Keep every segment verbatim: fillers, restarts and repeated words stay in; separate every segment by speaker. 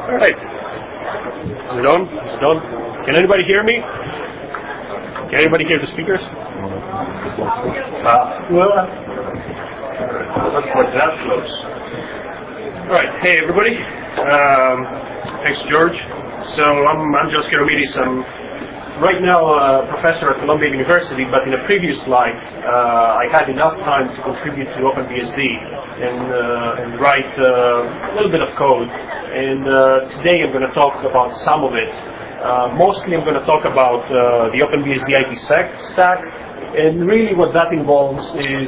Speaker 1: All right. Is it on? Is it on? Can anybody hear me? Can anybody hear the speakers? Uh, well, not quite that close. All right. Hey, everybody. Um, thanks, George. So I'm Angelos Keromiris. I'm right now a professor at Columbia University, but in a previous life, uh, I had enough time to contribute to OpenBSD and, uh, and write uh, a little bit of code. And uh, today I'm going to talk about some of it. Uh, mostly I'm going to talk about uh, the OpenBSD IPsec stack, and really what that involves is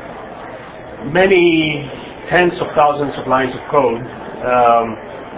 Speaker 1: many tens of thousands of lines of code. Um,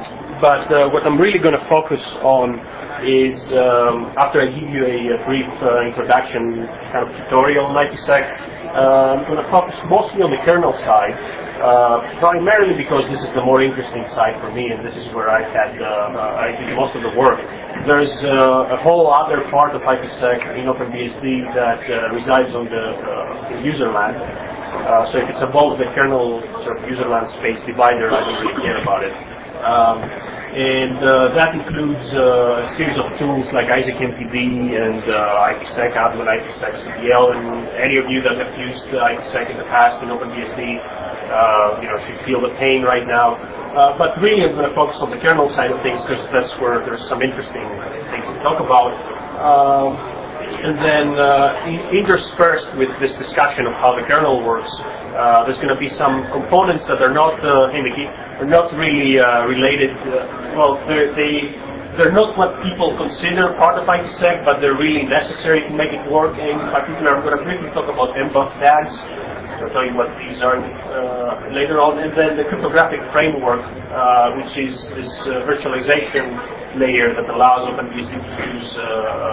Speaker 1: but uh, what I'm really going to focus on is, um, after I give you a, a brief uh, introduction kind of tutorial on IPsec, uh, I'm going to focus mostly on the kernel side, uh, primarily because this is the more interesting side for me, and this is where I had uh, uh, I did most of the work. There's uh, a whole other part of IPsec in OpenBSD that uh, resides on the uh, userland. Uh, so if it's above the kernel sort of userland space divider, I don't really care about it. Um, and uh, that includes uh, a series of tools like Isaac M P D and uh, IPsec, Admin, IPsec C D L, and any of you that have used uh, IPsec in the past in OpenBSD, uh, you know, should feel the pain right now. Uh, but really, I'm going to focus on the kernel side of things because that's where there's some interesting things to talk about. Um, And then uh, interspersed with this discussion of how the kernel works, uh, there's going to be some components that are not, uh, hey Mickey, are not really uh, related. Uh, well, they're, they they're not what people consider part of IPsec, but they're really necessary to make it work. And in particular, I'm going to briefly talk about M B U F tags. I'll tell you what these are uh, later on, and then the cryptographic framework, uh, which is this uh, virtualization layer that allows OpenBSD to use uh,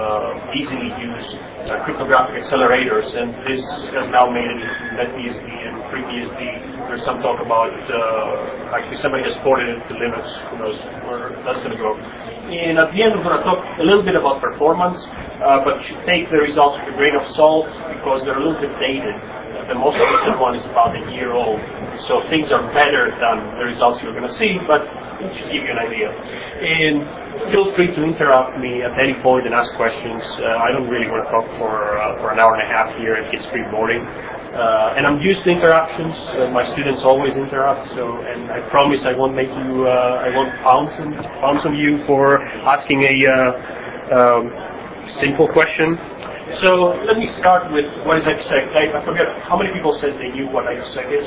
Speaker 1: uh, easily use uh, cryptographic accelerators, and this has now made it into NetBSD and FreeBSD. There's some talk about uh, actually somebody has ported it to Linux. Who knows where that's going to go? And at the end, I'm going to talk a little bit about performance, uh, but you should take the results with a grain of salt because they're a little bit dated. The most recent one is about a year old, so things are better than the results you're going to see, but it should give you an idea. And feel free to interrupt me at any point and ask questions. Uh, I don't really want to talk for uh, for an hour and a half here. It gets pretty boring. Uh, and I'm used to interruptions. Uh, my students always interrupt, so and I promise I won't make you, uh, I won't pounce on, pounce on you for asking a uh, um, simple question. So let me start with what is IPsec. I, I forget how many people said they knew what IPsec is.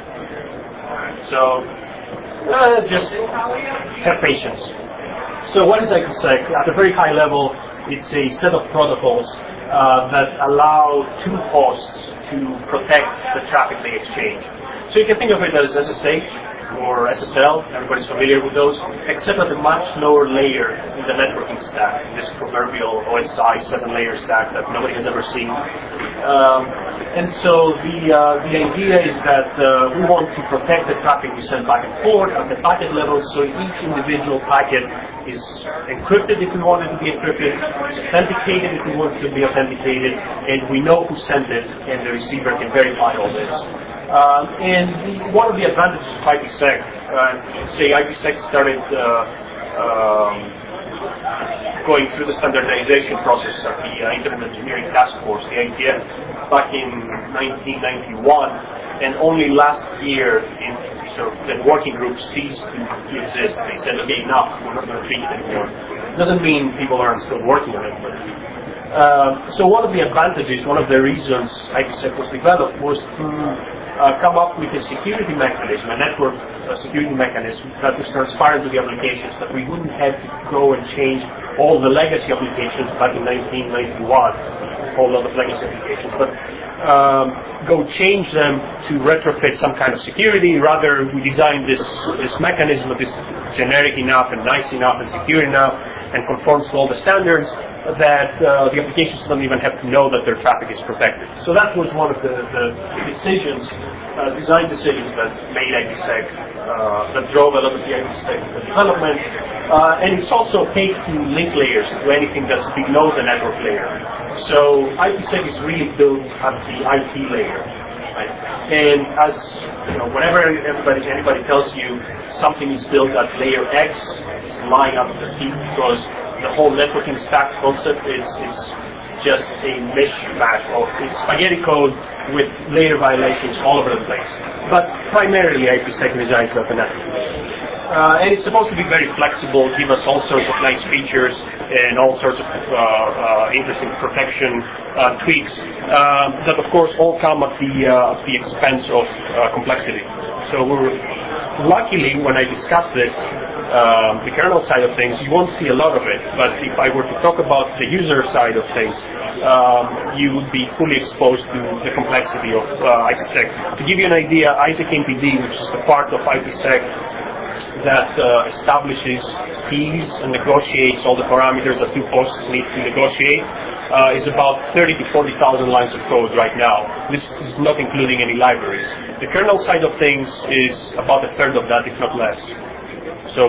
Speaker 1: So uh, just have patience. So what is IPsec? At a very high level, it's a set of protocols uh, that allow two hosts to protect the traffic they exchange. So you can think of it as S S H or S S L, everybody's familiar with those, except at a much lower layer in the networking stack, this proverbial O S I seven-layer stack that nobody has ever seen. Um, and so the uh, the idea is that uh, we want to protect the traffic we send back and forth at the packet level, so each individual packet is encrypted if we want it to be encrypted, it's authenticated if we want it to be authenticated, and we know who sent it, and the receiver can verify all this. Um, and the, one of the advantages of IPsec, uh, say IPsec started uh, um, going through the standardization process of the uh, Internet Engineering Task Force, the I T F, back in nineteen ninety-one, and only last year, in, so the working group ceased to, to exist. They said, okay, enough, we're not going to treat it anymore. Doesn't mean people aren't still working on it, but uh, so one of the advantages, one of the reasons IPsec was developed was to Uh, come up with a security mechanism, a network a security mechanism that was transparent to the applications, that we wouldn't have to go and change all the legacy applications back in nineteen ninety-one, a whole lot of legacy applications, but um, go change them to retrofit some kind of security. Rather, we designed this, this mechanism that is generic enough and nice enough and secure enough and conforms to all the standards that uh, the applications don't even have to know that their traffic is protected. So that was one of the, the decisions, uh, design decisions that made IPsec, uh, that drove a lot of the IPsec development. Uh, and it's also opaque to link layers, to anything that's below the network layer. So IPsec is really built at the I P layer. Right? And as you know, whenever everybody anybody tells you something is built at layer X, it's lying out of the teeth because the whole networking stack concept is is just a mishmash of it's spaghetti code with layer violations all over the place. But primarily IPsec resides at the network. Uh, and it's supposed to be very flexible, give us all sorts of nice features and all sorts of uh, uh, interesting protection uh, tweaks um, that, of course, all come at the uh, at the expense of uh, complexity. So we're luckily, when I discuss this, uh, the kernel side of things, you won't see a lot of it. But if I were to talk about the user side of things, um, you would be fully exposed to the complexity of uh, IPsec. To give you an idea, Isaac M P D, which is the part of IPsec that uh, establishes keys and negotiates all the parameters that two hosts need to negotiate, uh, is about thirty to forty thousand lines of code right now. This is not including any libraries. The kernel side of things is about a third of that, if not less. So,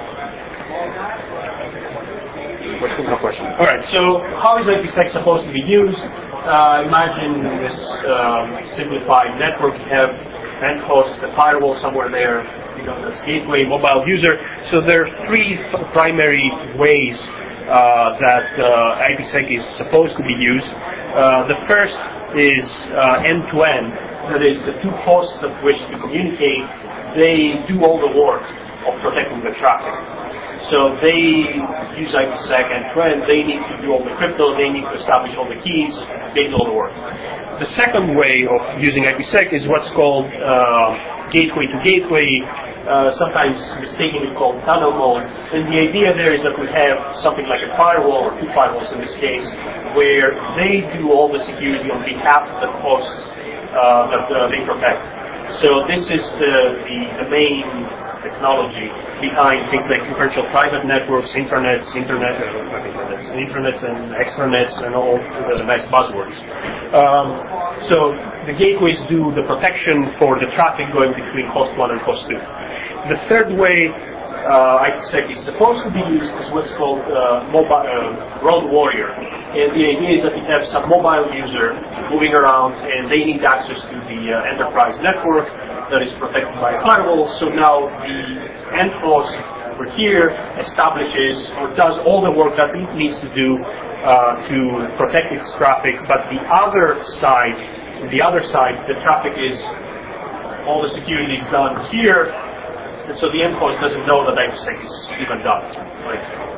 Speaker 1: no question. All right. So, how is IPsec supposed to be used? Uh, imagine this um, simplified network. You have end host, the firewall somewhere there, you know, this gateway, mobile user. So there are three primary ways uh, that uh, IPsec is supposed to be used. Uh, the first is uh, end-to-end. That is, the two hosts of which to communicate, they do all the work of protecting the traffic. So they use IPsec end-to-end. They need to do all the crypto. They need to establish all the keys. They do all the work. The second way of using IPsec is what's called uh, gateway-to-gateway, uh, sometimes mistakenly called tunnel mode. And the idea there is that we have something like a firewall, or two firewalls in this case, where they do all the security on behalf of the hosts uh, that uh, they protect. So this is the, the, the main technology behind things like virtual private networks, intranets, internet, uh, not intranets, intranets and extranets, and all the nice buzzwords. Um, so the gateways do the protection for the traffic going between host one and host two. The third way uh, IPsec is supposed to be used is what's called uh, mobile uh, road warrior. And the idea is that you have some mobile user moving around and they need access to the uh, enterprise network that is protected by a firewall. So now the end host over here establishes or does all the work that it needs to do uh, to protect its traffic. But the other side, the other side, the traffic is all the security is done here, and so the end host doesn't know that IPsec is even done. Right?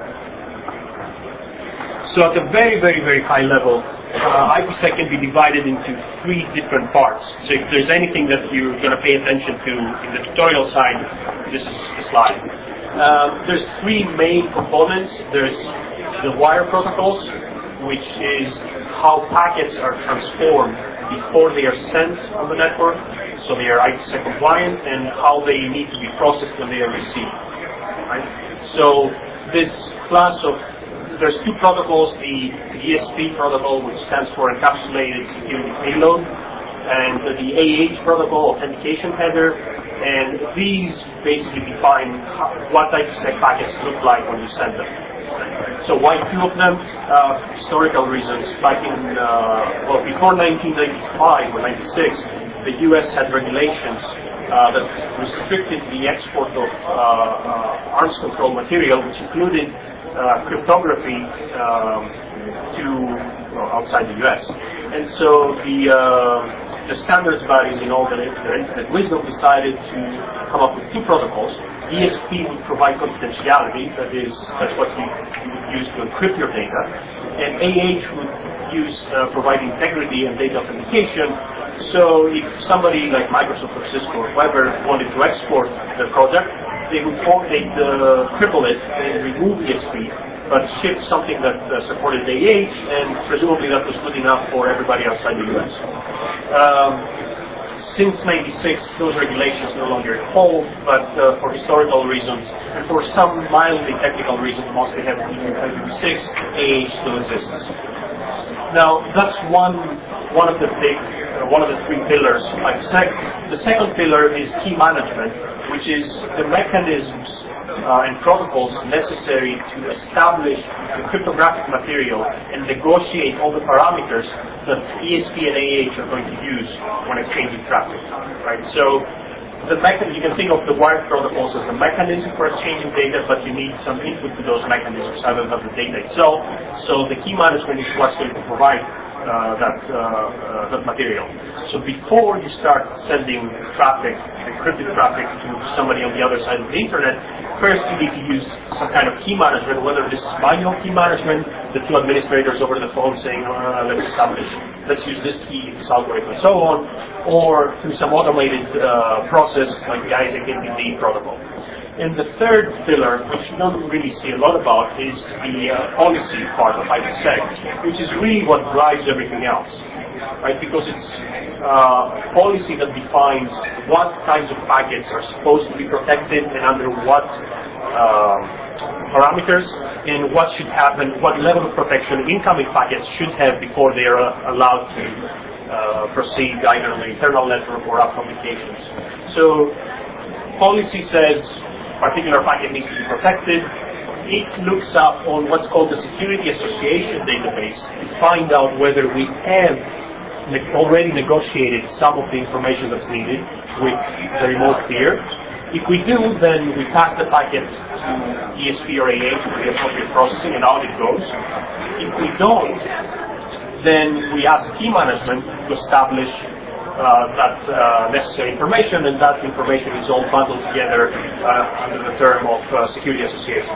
Speaker 1: So at a very, very, very high level, uh, IPsec can be divided into three different parts. So if there's anything that you're going to pay attention to in the tutorial side, this is the slide. Um, there's three main components. There's the wire protocols, which is how packets are transformed before they are sent on the network, so they are IPsec compliant, and how they need to be processed when they are received. Right? So this class of There's two protocols, the E S P protocol, which stands for Encapsulated Security Payload, and the A H protocol, Authentication Header, and these basically define how, what IPsec packets look like when you send them. So why two of them? Uh, historical reasons. Back in, uh, well, before nineteen ninety-five or ninety-six, the U S had regulations uh, that restricted the export of uh, uh, arms control material, which included Uh, cryptography um, to well, outside the U S. And so the uh, the standards bodies in all the, the Infinite Wisdom decided to come up with two protocols. E S P would provide confidentiality, that is, that's what you, you would use to encrypt your data, and A H would use uh, provide integrity and data authentication. So if somebody like Microsoft or Cisco or whoever wanted to export their product, they would they'd uh, cripple it and remove E S P, but ship something that uh, supported A H, and presumably that was good enough for everybody outside the U S. Um, since ninety-six, those regulations no longer hold, but uh, for historical reasons and for some mildly technical reasons, mostly have ninety-six, A H still exists. Now, that's one one of the big, uh, one of the three pillars of IPsec. The second pillar is key management, which is the mechanisms uh, and protocols necessary to establish the cryptographic material and negotiate all the parameters that E S P and A H are going to use when exchanging traffic, right? So the mechanism, you can think of the wired protocols as the mechanism for exchanging data, but you need some input to those mechanisms other than the data itself. So the key management is what's going to provide uh, that uh, uh, that material. So before you start sending traffic, encrypted traffic to somebody on the other side of the internet, first you need to use some kind of key management, whether this is manual key management, the two administrators over the phone saying, uh, let's establish, let's use this key, this algorithm, and so on, or through some automated uh, process like the Isaac M P D protocol. And the third pillar, which you don't really see a lot about, is the uh, policy part of IPsec, which is really what drives everything else, right? Because it's uh, policy that defines what kinds of packets are supposed to be protected and under what uh, parameters, and what should happen, what level of protection incoming packets should have before they are uh, allowed to uh, proceed either on the internal network or up communications. So policy says particular packet needs to be protected. It looks up on what's called the Security Association database to find out whether we have ne- already negotiated some of the information that's needed with the remote peer. If we do, then we pass the packet to E S P or A H for the appropriate processing, and out it goes. If we don't, then we ask key management to establish Uh, that uh, necessary information, and that information is all bundled together uh, under the term of uh, security association.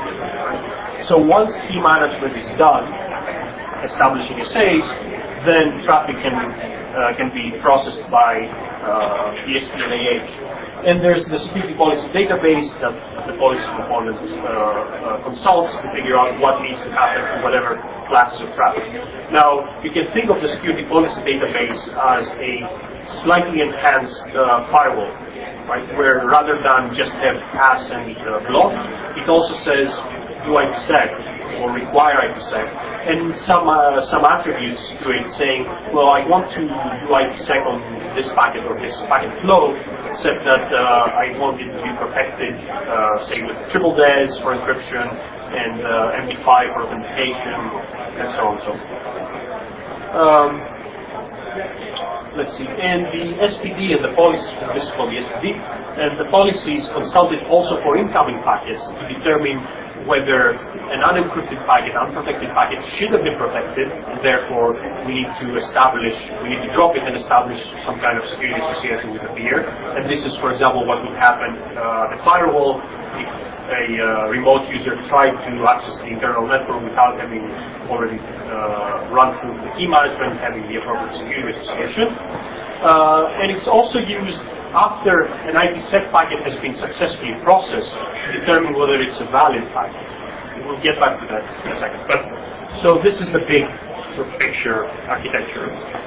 Speaker 1: So once key management is done, establishing S As, then traffic can uh, can be processed by uh, E S P and A H. And there's the security policy database that the policy component uh, uh, consults to figure out what needs to happen to whatever classes of traffic. Now, you can think of the security policy database as a slightly enhanced uh, firewall, right? Where rather than just have pass and uh, block, it also says do IPsec or require IPsec, and some uh, some attributes to it saying, well, I want to do IPsec on this packet or this packet flow, except that uh, I want it to be protected, uh, say with triple D E S for encryption and uh, M D five for authentication, and so on and so forth. Um, Let's see, and the S P D and the policy, this is called the S P D, and the policy is consulted also for incoming packets to determine whether an unencrypted packet, unprotected packet should have been protected, and therefore we need to establish, we need to drop it and establish some kind of security association with the peer. And this is, for example, what would happen uh, at firewall if a uh, remote user tried to access the internal network without having already uh, run through the key management, having the appropriate security association. Uh, and it's also used after an IPsec packet has been successfully processed to determine whether it's a valid packet. We'll get back to that in a second. But so this is the big sort of picture architecture.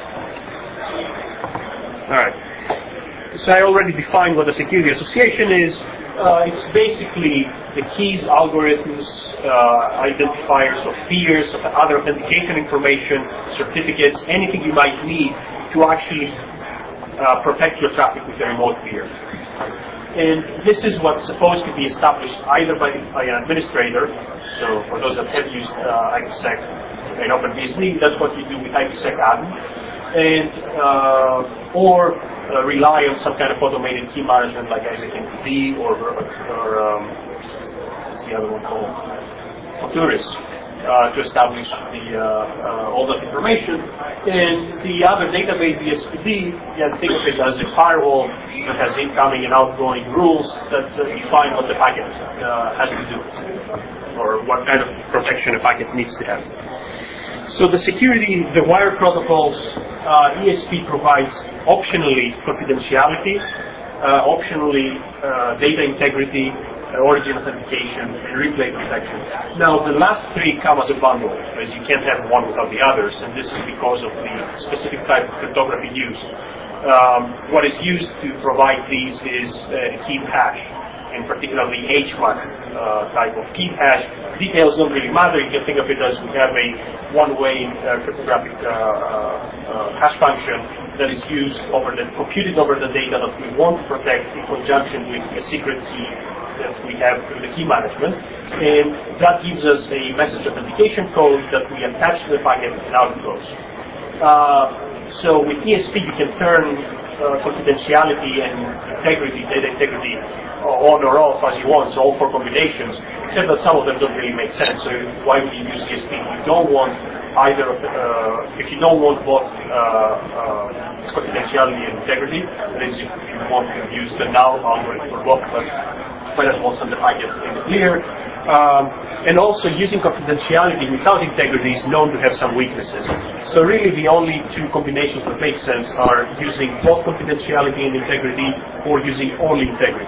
Speaker 1: All right. So I already defined what a security association is. Uh, it's basically the keys, algorithms, uh, identifiers of peers, of other authentication information, certificates, anything you might need to actually uh, protect your traffic with a remote peer. And this is what's supposed to be established either by, by an administrator. So for those that have used uh, IPsec and OpenBSD, that's what you do with IPsec admin. And uh, or uh, rely on some kind of automated key management like Isaac M P D or, or um, what's the other one called? Oculus, uh, to establish the uh, uh, all that information. And the other database, the S P D, you can think of it as a firewall that has incoming and outgoing rules that uh, define what the packet uh, has to do, or what kind of protection a packet needs to have. So the security, the wire protocols, uh, E S P provides optionally confidentiality, uh, optionally uh, data integrity, uh, origin authentication, and replay protection. Now the last three come as a bundle, as you can't have one without the others, and this is because of the specific type of cryptography used. Um, what is used to provide these is uh, a key hash, and particularly H M A C uh, type of key hash. Details don't really matter. You can think of it as we have a one-way uh, cryptographic uh, uh, hash function that is used over the computed over the data that we want to protect in conjunction with a secret key that we have through the key management, and that gives us a message authentication code that we attach to the packet and out it goes. Uh, so with E S P you can turn uh, confidentiality and integrity, data integrity on or off as you want, so all four combinations, except that some of them don't really make sense. So why would you use E S P? You don't want either of the, uh, if you don't want both uh, uh, confidentiality and integrity, that is if you want to use the null algorithm for both, but might as well send the packet in the clear. Um, and also using confidentiality without integrity is known to have some weaknesses. So really the only two combinations that make sense are using both confidentiality and integrity or using only integrity.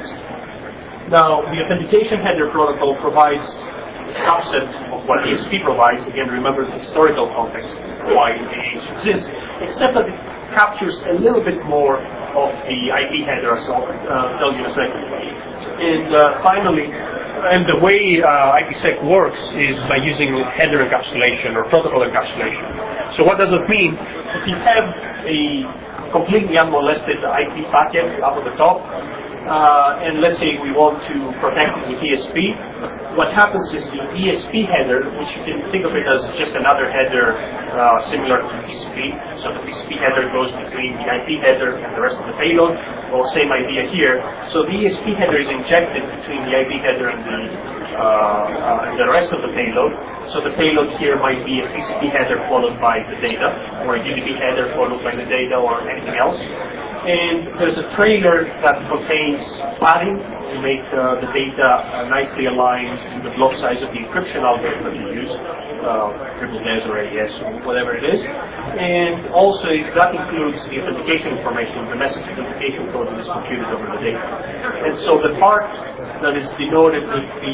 Speaker 1: Now the authentication header protocol provides a subset of what E S P provides. Again, remember the historical context why A H exists, except that it captures a little bit more of the I P header, so I'll uh, tell you in a second. And uh, finally, and the way uh, IPsec works is by using header encapsulation or protocol encapsulation. So what does that mean? If you have a completely unmolested I P packet up at the top, uh, and let's say we want to protect it with E S P, what happens is the E S P header, which you can think of it as just another header uh, similar to T C P, so the T C P header goes between the I P header and the rest of the payload, or same idea here. So the E S P header is injected between the I P header and the, uh, uh, and the rest of the payload. So the payload here might be a T C P header followed by the data, or a U D P header followed by the data, or anything else. And there's a trailer that contains padding to make uh, the data uh, nicely aligned to the block size of the encryption algorithm that you use, uh, triple D E S or A E S or whatever it is. And also that includes the authentication information, the message authentication code that is computed over the data. And so the part that is denoted with the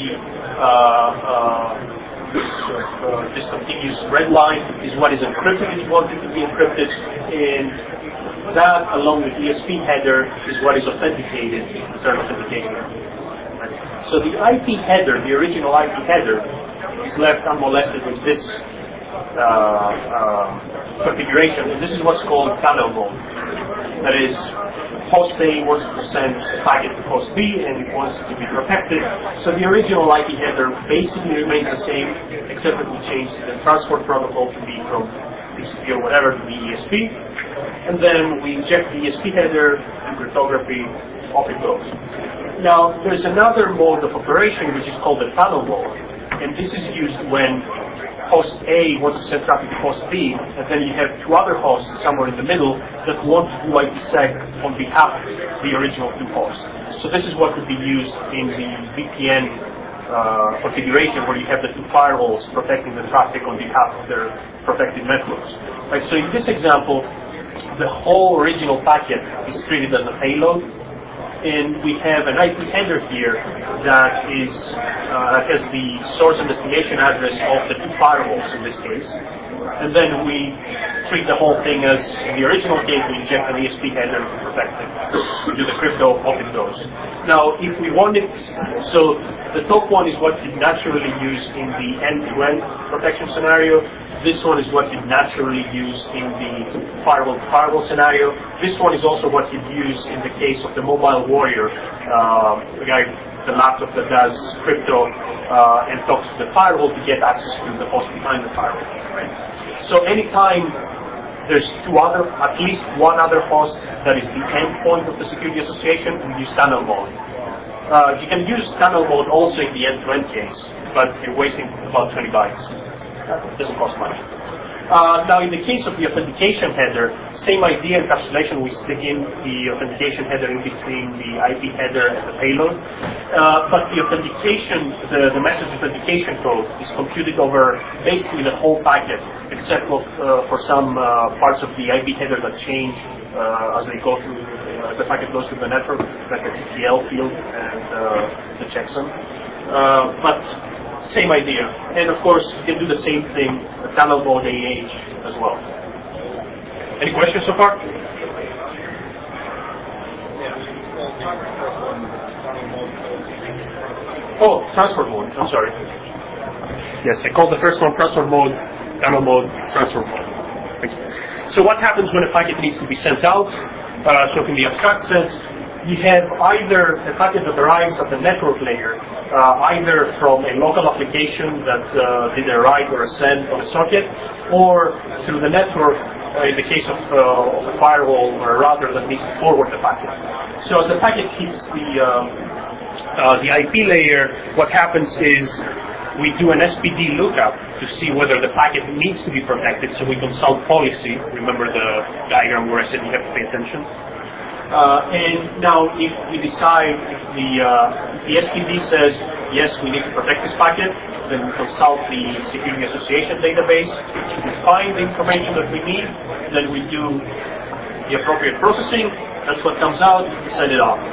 Speaker 1: uh, uh, So, uh, this continuous red line is what is encrypted if you want it to be encrypted, and that along with the E S P header is what is authenticated in the third authentication. Right? So the I P header, the original I P header, is left unmolested with this uh, uh, configuration, and this is what's called tunnel mode. That is, host A wants to send a packet to host B and it wants it to be protected. So the original I P header basically remains the same, except that we change the transport protocol to be from T C P or whatever to the E S P. And then we inject the E S P header and cryptography, off it goes. Now, there's another mode of operation which is called the tunnel mode. And this is used when host A wants to send traffic to host B, and then you have two other hosts somewhere in the middle that want to do IPsec on behalf of the original two hosts. So this is what could be used in the V P N uh, configuration where you have the two firewalls protecting the traffic on behalf of their protected networks. Right, so in this example, the whole original packet is treated as a payload, and we have an I P header here that is uh, has the source and destination address of the two firewalls in this case. And then we treat the whole thing as, in the original case, we inject an E S P header to protect it. We do the crypto, off it goes. Now, if we want it, so the top one is what you naturally use in the end-to-end protection scenario. This one is what you'd naturally use in the firewall-to-firewall scenario. This one is also what you'd use in the case of the mobile warrior, uh, the guy, the laptop that does crypto uh, and talks to the firewall to get access to the host behind the firewall. Right? So anytime there's two other, at least one other host that is the endpoint of the security association, we use tunnel mode. Uh, you can use tunnel mode also in the end-to-end case, but you're wasting about twenty bytes. It doesn't cost much. Uh, now, in the case of the authentication header, same idea, encapsulation. We stick in the authentication header in between the I P header and the payload. Uh, but the authentication, the, the message authentication code is computed over basically the whole packet, except for, uh, for some uh, parts of the I P header that change uh, as they go through, uh, as the packet goes through the network, like the T T L field and uh, the checksum. Uh, but same idea. And of course, you can do the same thing, the tunnel mode A H as well. Any questions so far? Oh, transport mode. I'm sorry. Yes, I called the first one transport mode, tunnel mode, transport mode. Thank you. So what happens when a packet needs to be sent out? Uh, so in the abstract sense, you have either a packet that arrives at the network layer, uh, either from a local application that uh, did a write or a send on a socket, or through the network, uh, in the case of, uh, of a firewall or a router that needs to forward the packet. So as the packet hits the, uh, uh, the I P layer, what happens is we do an S P D lookup to see whether the packet needs to be protected, so we consult policy. Remember the diagram where I said you have to pay attention? Uh, and now if we decide, if the, uh, the S P D says, yes, we need to protect this packet, then we consult the Security Association database, we find the information that we need, then we do the appropriate processing, that's what comes out, we send it off.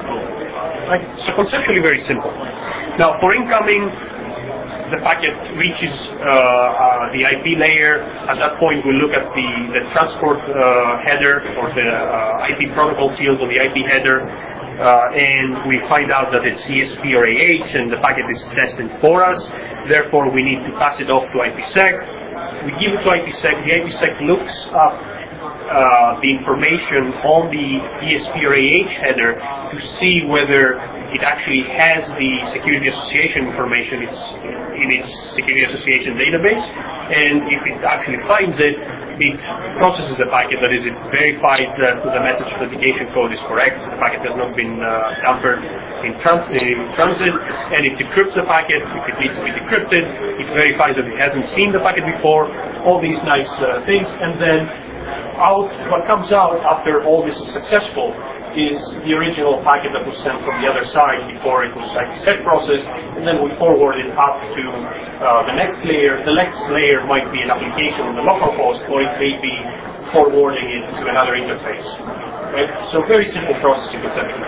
Speaker 1: Right? So conceptually very simple. Now for incoming, the packet reaches uh, uh, the I P layer. At that point, we look at the, the transport uh, header or the uh, I P protocol field on the I P header, uh, and we find out that it's C S P or A H, and the packet is destined for us. Therefore, we need to pass it off to IPsec. We give it to IPsec. The IPsec looks up uh, the information on the E S P or A H header to see whether it actually has the Security Association information it's in its Security Association database, and if it actually finds it, it processes the packet, that is, it verifies that the message authentication code is correct, the packet has not been uh, tampered in, trans- in transit, and it decrypts the packet if it needs to be decrypted, it verifies that it hasn't seen the packet before, all these nice uh, things, and then out, what comes out after all this is successful is the original packet that was sent from the other side before it was IPsec processed, and then we forward it up to uh, the next layer. The next layer might be an application on the local host, or it may be forwarding it to another interface. Right? So very simple processing conceptually.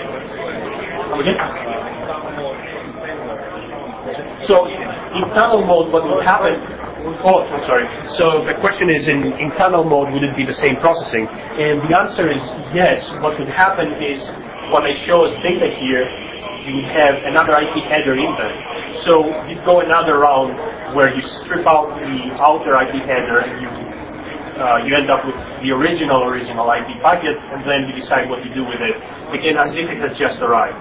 Speaker 1: Come again? So in tunnel mode, what will happen? Oh, I'm sorry. So the question is, in, in tunnel mode, would it be the same processing? And the answer is yes. What would happen is, what I show as data here, you would have another I P header in there. So you go another round where you strip out the outer I P header and you uh, you end up with the original original I P packet, and then you decide what to do with it. Again, as if it had just arrived.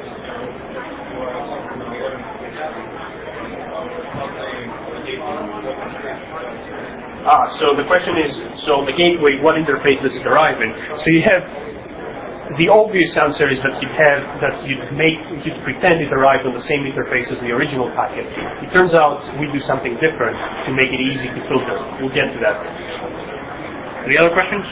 Speaker 1: Ah, so the question is, so the gateway, what interface does it arrive in? So you have, the obvious answer is that you'd have, that you'd make, you'd pretend it arrived on the same interface as the original packet. It turns out we do something different to make it easy to filter. We'll get to that. Any other questions?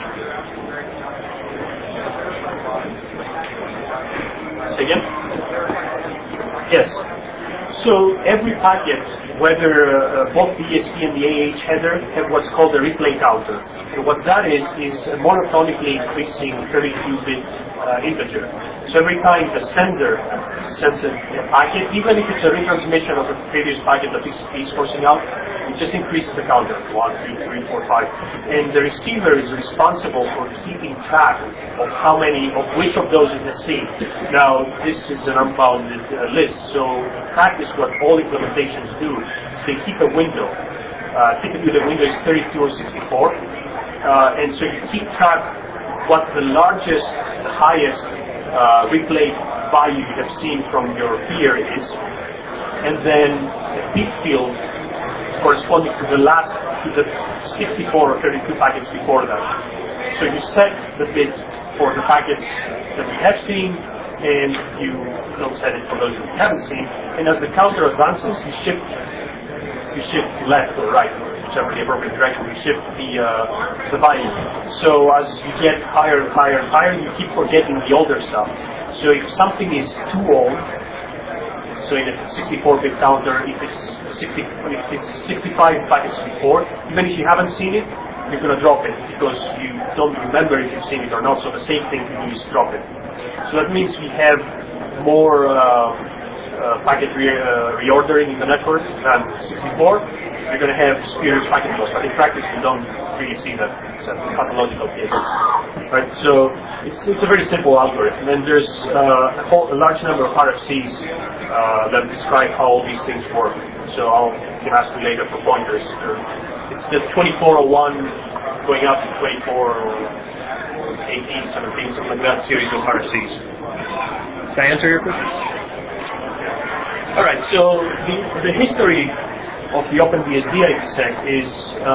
Speaker 1: Say again? Yes. So every packet, whether uh, both the E S P and the A H header, have what's called a replay counter. And what that is, is a monotonically increasing thirty-two bit uh, integer. So every time the sender sends a, a packet, even if it's a retransmission of the previous packet that is, is forcing out, it just increases the counter, one, two, three, four, five. And the receiver is responsible for keeping track of how many, of which of those is the same. Now, this is an unbounded uh, list, so in practice what all implementations do is they keep a window. Uh, typically the window is thirty-two or sixty-four, uh, and so you keep track what the largest, highest uh, replay value you have seen from your peer is, and then a bit field corresponding to the last, to the sixty-four or thirty-two packets before that. So you set the bit for the packets that you have seen, and you don't set it for those that you haven't seen. And as the counter advances, you shift, you shift left or right, whichever the appropriate direction. You shift the uh, the value. So as you get higher and higher and higher, you keep forgetting the older stuff. So if something is too old, so in a sixty-four bit counter, if it's sixty, if it's sixty-five packets before, even if you haven't seen it, you're going to drop it because you don't remember if you've seen it or not. So the safe thing to do is drop it. So that means we have more uh, uh, packet re uh, reordering in the network than sixty-four, you're going to have spurious packet loss. But in practice, you don't really see that except in pathological cases. Right? So it's, it's a very simple algorithm. And there's uh, a, whole, a large number of R F Cs uh, that describe how all these things work. So I'll, you can ask me later for pointers. It's the twenty-four oh one going up to twenty-four eighteen, seventeen, something like that series of R F Cs. Can I answer your question? All right, so the, the history of the OpenBSD IPsec is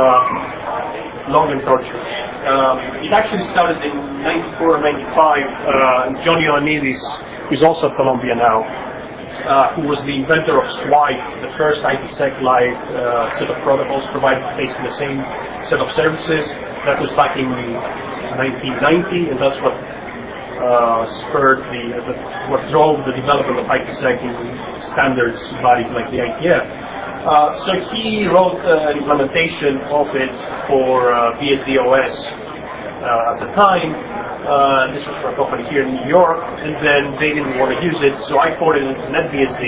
Speaker 1: uh, long and tortuous. Um, it actually started in ninety-four or ninety-five. Uh, John Ioannidis, who's also at Columbia now, uh, who was the inventor of Swipe, the first IPsec-like uh, set of protocols provided basically the same set of services. That was back in nineteen ninety, and that's what Uh, spurred the, the what drove the development of IPsec in standards bodies like the I T F. Uh, so he wrote uh, an implementation of it for uh, B S D O S uh, at the time. Uh, this was for a company here in New York, and then they didn't want to use it, so I ported it into NetBSD,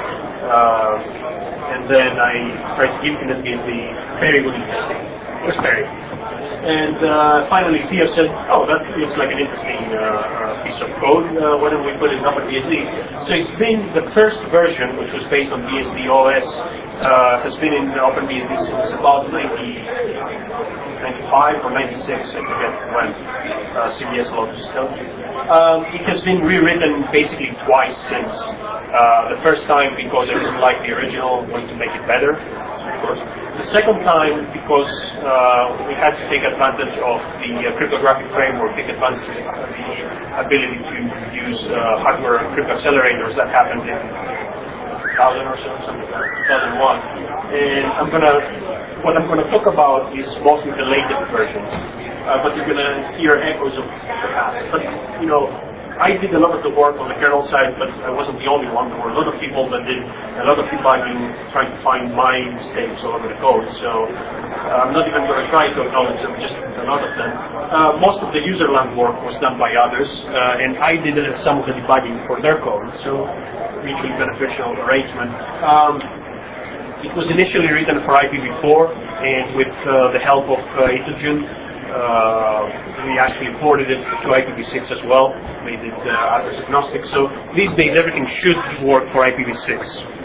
Speaker 1: uh, and then I tried to give to NetBSD Perry with it. Where's Perry? And uh, finally, Theo said, "Oh, that looks like an interesting uh, uh, piece of code. Uh, why don't we put it in OpenBSD?" So it's been the first version, which was based on B S D O S, uh, has been in OpenBSD since about ninety, ninety-five or ninety-six, I forget when. Uh, C B S Lotus tells you. Um, it has been rewritten basically twice since. Uh, the first time because I didn't like the original, wanted to make it better, of course. The second time because uh, we had to take advantage of the uh, cryptographic framework, take advantage of the ability to use uh, hardware crypto accelerators. That happened in two thousand or so, something like two thousand one. And I'm gonna, what I'm gonna talk about is mostly the latest versions, uh, but you're gonna hear echoes of the past. But you know, I did a lot of the work on the kernel side, but I wasn't the only one. There were a lot of people that did a lot of debugging, trying to find my mistakes all over the code. So uh, I'm not even going to try to acknowledge them, just a lot of them. Uh, most of the userland work was done by others, uh, and I did uh, some of the debugging for their code. So mutually beneficial arrangement. Um, it was initially written for I P v four, and with uh, the help of uh, Itogen, Uh, we actually ported it to I P v six as well, made it uh, address agnostic. So these days everything should work for I P v six.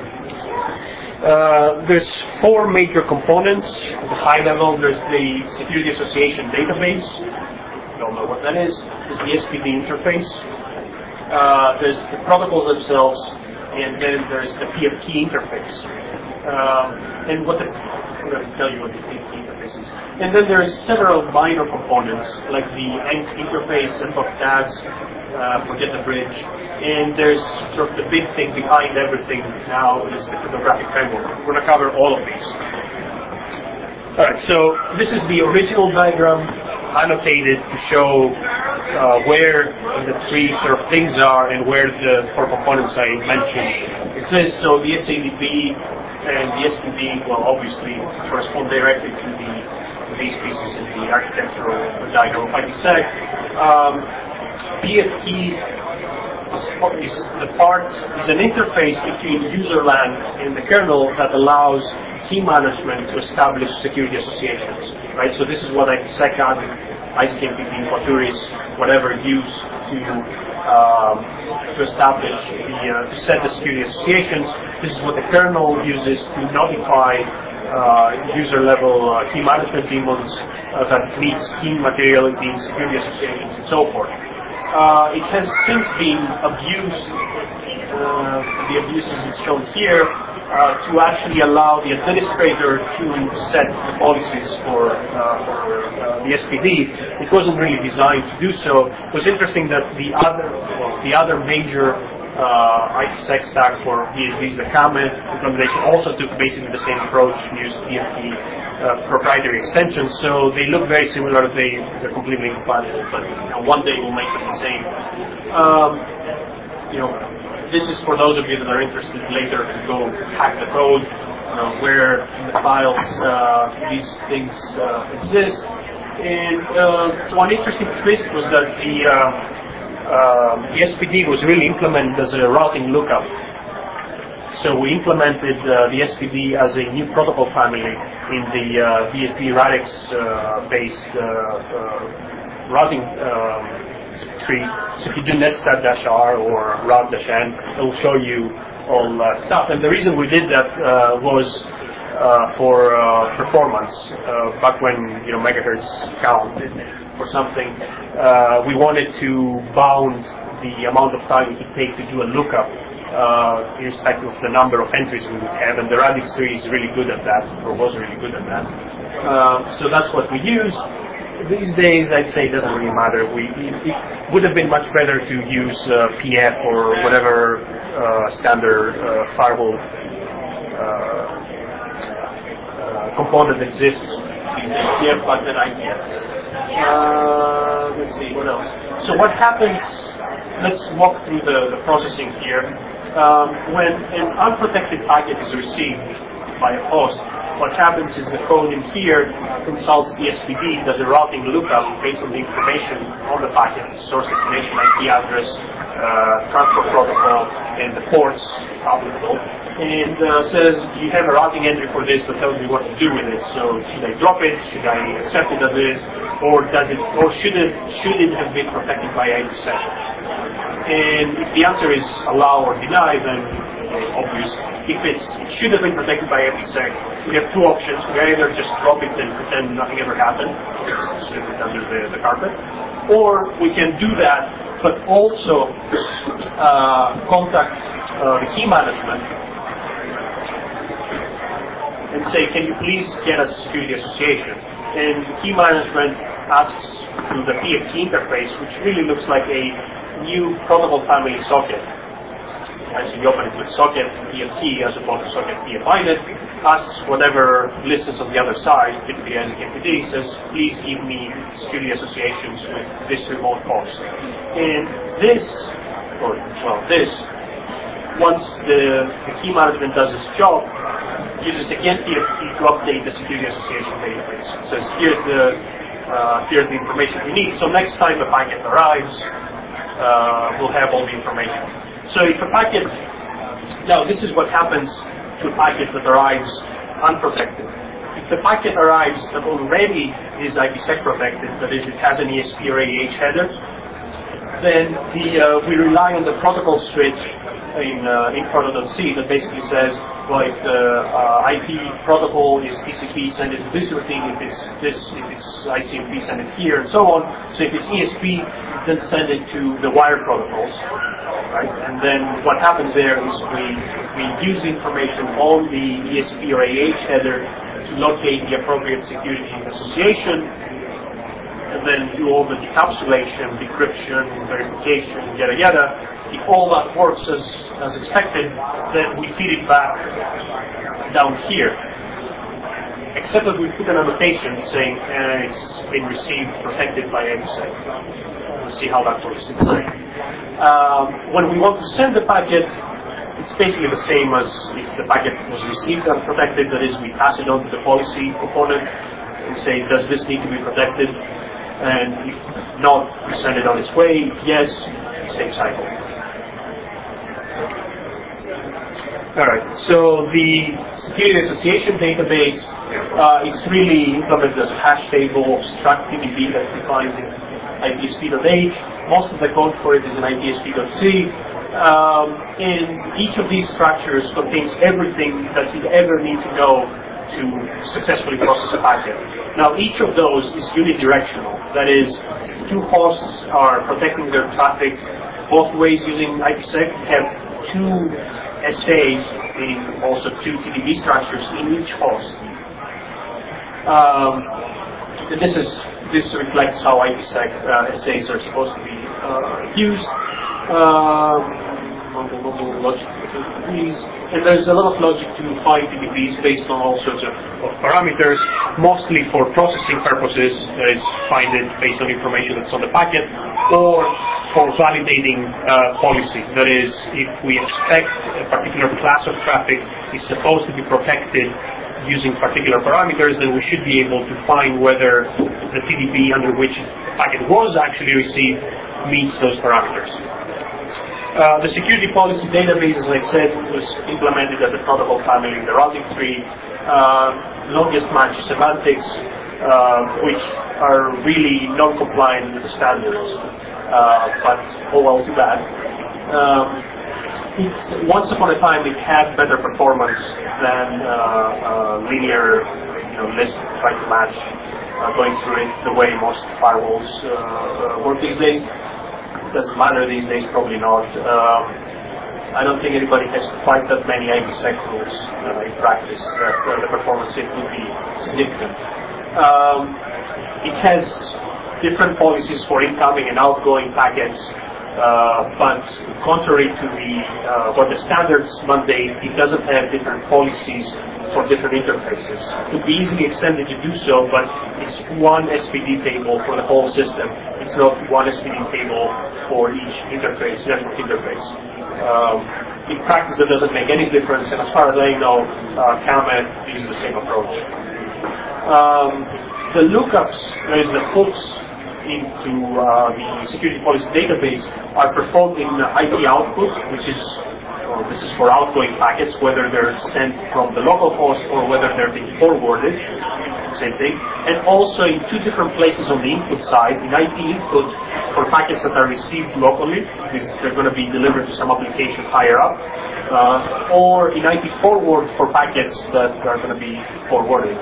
Speaker 1: Uh, there's four major components. At the high level, there's the Security Association database. You all know what that is. There's the S P D interface. Uh, there's the protocols themselves, and then there's the P F key interface. Um, and what the, I'm going to tell you what the P F key interface is. And then there's several minor components, like the E N C interface, and of tags, uh, forget the bridge. And there's sort of the big thing behind everything now is the cryptographic framework. We're going to cover all of these. Alright, so this is the original diagram, annotated to show uh, where the three sort of things are and where the four components I mentioned. It says, so the S A D B and the S P D will obviously correspond directly to the to these pieces in the architectural diagram of IPsec. Um, P F key is the part is an interface between userland and the kernel that allows key management to establish security associations. Right. So this is what IPsec, IceKMPP, Quaturis, whatever use to um, to establish the uh, to set the security associations. This is what the kernel uses to notify uh, user-level uh, key management daemons uh, that needs key materiality, security associations, and so forth. Uh, it has since been abused. Uh, the abuses is shown here. Uh, to actually allow the administrator to set the policies for, uh, for uh, the S P D. It wasn't really designed to do so. It was interesting that the other, well, the other major uh, IPsec stack for B S Ds, the Kamet implementation, also took basically the same approach and used P F P uh, proprietary extensions. So they look very similar. They, they're completely incompatible, but you know, one day we'll make them the same. Um, you know, This is for those of you that are interested later to go hack the code, you know, where in the files uh, these things uh, exist. And uh, one interesting twist was that the, uh, uh, the S P D was really implemented as a routing lookup. So we implemented uh, the S P D as a new protocol family in the uh, B S D radix-based uh, uh, uh, routing um, tree. So if you do netstat-r or route-n, it will show you all uh, stuff. And the reason we did that uh, was uh, for uh, performance. Uh, back when you know megahertz counted or something, uh, we wanted to bound the amount of time it would take to do a lookup, uh, irrespective of the number of entries we would have, and the radix tree is really good at that, or was really good at that. Uh, so that's what we use. These days, I'd say it doesn't really matter. We, it, it would have been much better to use uh, P F or whatever uh, standard uh, firewall uh, uh, component exists these days. P F, but then I P F. Uh, let's see, what else? So what happens, let's walk through the, the processing here. Um, when an unprotected packet is received by a host, what happens is the code in here consults the S P D, does a routing lookup based on the information on the packet, source destination I P address, uh, transport protocol, and the ports applicable, and uh, says you have a routing entry for this that tells me what to do with it. So should I drop it? Should I accept it as is? Or does it? Or should it? Should it have been protected by IPsec? And if the answer is allow or deny, then it's obvious. If it's, it should have been protected by IPsec, we have two options. We either just drop it and pretend nothing ever happened, slip it under the, the carpet, or we can do that, but also uh, contact uh, the key management and say, can you please get us a security association? And the key management asks through the P F T interface, which really looks like a new protocol family socket. As you open it with socket P F T as opposed to socket P F I net, asks whatever listens on the other side, typically as a K P D, says, please give me security associations with this remote host. And this, or well, this, once the, the key management does its job, uses again P F T to update the security association database. It says, here's the, uh, here's the information we need. So next time a packet arrives, uh, we'll have all the information. So if a packet, now this is what happens to a packet that arrives unprotected. If the packet arrives that already is IPsec protected, that is, it has an E S P or A E H header, then the, uh, we rely on the protocol switch in uh, in proto.c that basically says, well, if the uh, I P protocol is T C P, send it to this routine. If it's this, if it's I C M P, send it here, and so on. So if it's E S P, then send it to the wire protocols, right? And then what happens there is we we use information on the E S P or A E H header to locate the appropriate security association, and then do all the decapsulation, decryption, verification, yada yada. If all that works as, as expected, then we feed it back down here. Except that we put an annotation saying uh, it's been received, protected by IPsec. We'll see how that works in a second. Um, when we want to send the packet, it's basically the same as if the packet was received and protected. That is, we pass it on to the policy component and say, does this need to be protected? And if not, we send it on its way. If yes, same cycle. Alright, so the security association database uh, is really implemented as a hash table of struct T D B that's defined in I P S P dot H. Most of the code for it is in I P S P dot C. Um, and each of these structures contains everything that you ever need to know to successfully process a packet. Now, each of those is unidirectional. That is, two hosts are protecting their traffic both ways using IPsec. You have two S As in also two T D B structures in each host. Um, and this is this reflects how IPsec uh, S As are supposed to be uh, used. Um, logic to T D Bs, and there's a lot of logic to find T D Bs based on all sorts of, of parameters, mostly for processing purposes, that is, find it based on information that's on the packet, or for validating uh, policy. That is, if we expect a particular class of traffic is supposed to be protected using particular parameters, then we should be able to find whether the T D B under which the packet was actually received meets those parameters. Uh, the security policy database, as I said, was implemented as a protocol family in the routing tree. Uh, longest match semantics, uh, which are really non-compliant with the standards, uh, but oh well, too bad. Um, it's, once upon a time, it had better performance than uh, uh, linear, you know, list trying to match, uh, going through it the way most firewalls uh, uh, work these days. Doesn't matter these days, probably not. Um, I don't think anybody has quite that many IPsec rules uh, in practice that uh, the performance it would be significant. Um, it has different policies for incoming and outgoing packets, uh, but contrary to the uh, what the standards mandate, it doesn't have different policies for different interfaces. It could be easily extended to do so, but it's one S P D table for the whole system. It's not one S P D table for each interface, network interface. Um, in practice, that doesn't make any difference, and as far as I know, uh, CAMET uses the same approach. Um, the lookups, that is the hooks into uh, the security policy database, are performed in I P output, which is Well, this is for outgoing packets, whether they're sent from the local host or whether they're being forwarded, same thing. And also in two different places on the input side, in I P input for packets that are received locally, because they're going to be delivered to some application higher up, uh, or in I P forward for packets that are going to be forwarded.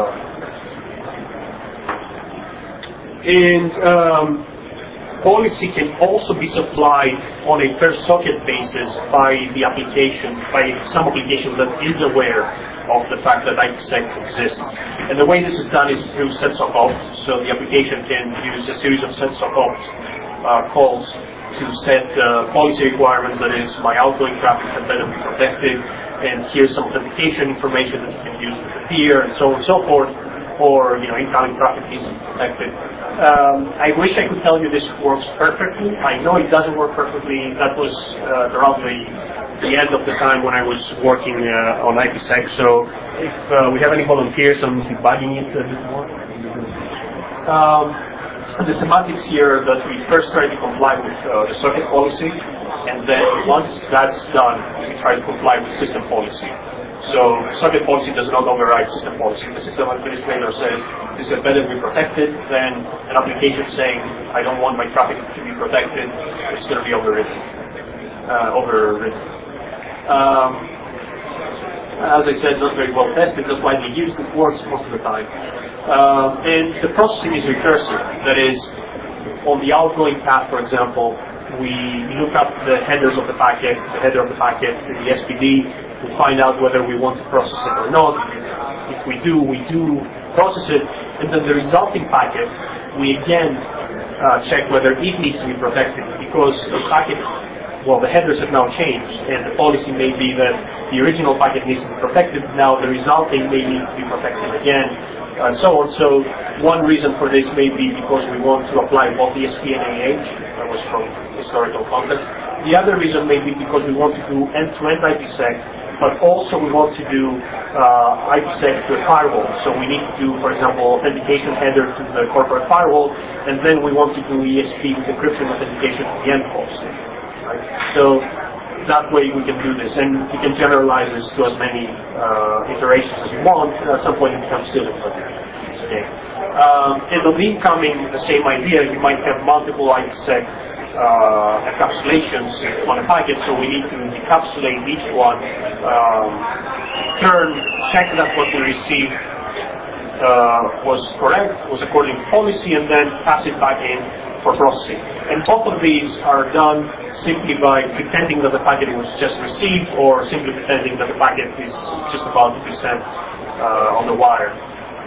Speaker 1: And um, policy can also be supplied on a per socket basis by the application, by some application that is aware of the fact that IPsec exists. And the way this is done is through sets of opts. So the application can use a series of sets of opt uh, calls to set uh, policy requirements, that is, my outgoing traffic had better be protected, and here's some authentication information that you can use with the peer, and so on and so forth. Or, you know, incoming traffic is protected. Um, I wish I could tell you this works perfectly. I know it doesn't work perfectly. That was uh, around the, the end of the time when I was working uh, on IPsec. So if uh, we have any volunteers on debugging it a bit more. Um, the semantics here that we first try to comply with uh, the socket policy, and then once that's done, we try to comply with system policy. So socket policy does not override system policy. If the system administrator says this had better be protected, then an application saying I don't want my traffic to be protected, it's going to be overridden. Uh, overridden. Um, as I said, not very well tested, not widely used. It works most of the time. Uh, and the processing is recursive. That is, on the outgoing path, for example, we look up the headers of the packet, the header of the packet, the S P D, we find out whether we want to process it or not. If we do, we do process it, and then the resulting packet, we again uh, check whether it needs to be protected, because the packet, well, the headers have now changed, and the policy may be that the original packet needs to be protected, now the resulting may need to be protected again, and so on. So one reason for this may be because we want to apply both E S P and A H. That was from historical context. The other reason may be because we want to do end-to-end IPsec, but also we want to do uh, IPsec to a firewall. So we need to do, for example, authentication header to the corporate firewall, and then we want to do E S P with encryption authentication to the end host. Right? So that way we can do this, and we can generalize this to as many uh, iterations as we want. At some point it becomes silly, but it's okay. Um, and on the incoming, the same idea. You might have multiple IPsec uh, encapsulations on a packet, so we need to encapsulate each one, um, turn, check that what we received uh, was correct, was according to policy, and then pass it back in for processing. And both of these are done simply by pretending that the packet was just received, or simply pretending that the packet is just about to be sent uh, on the wire.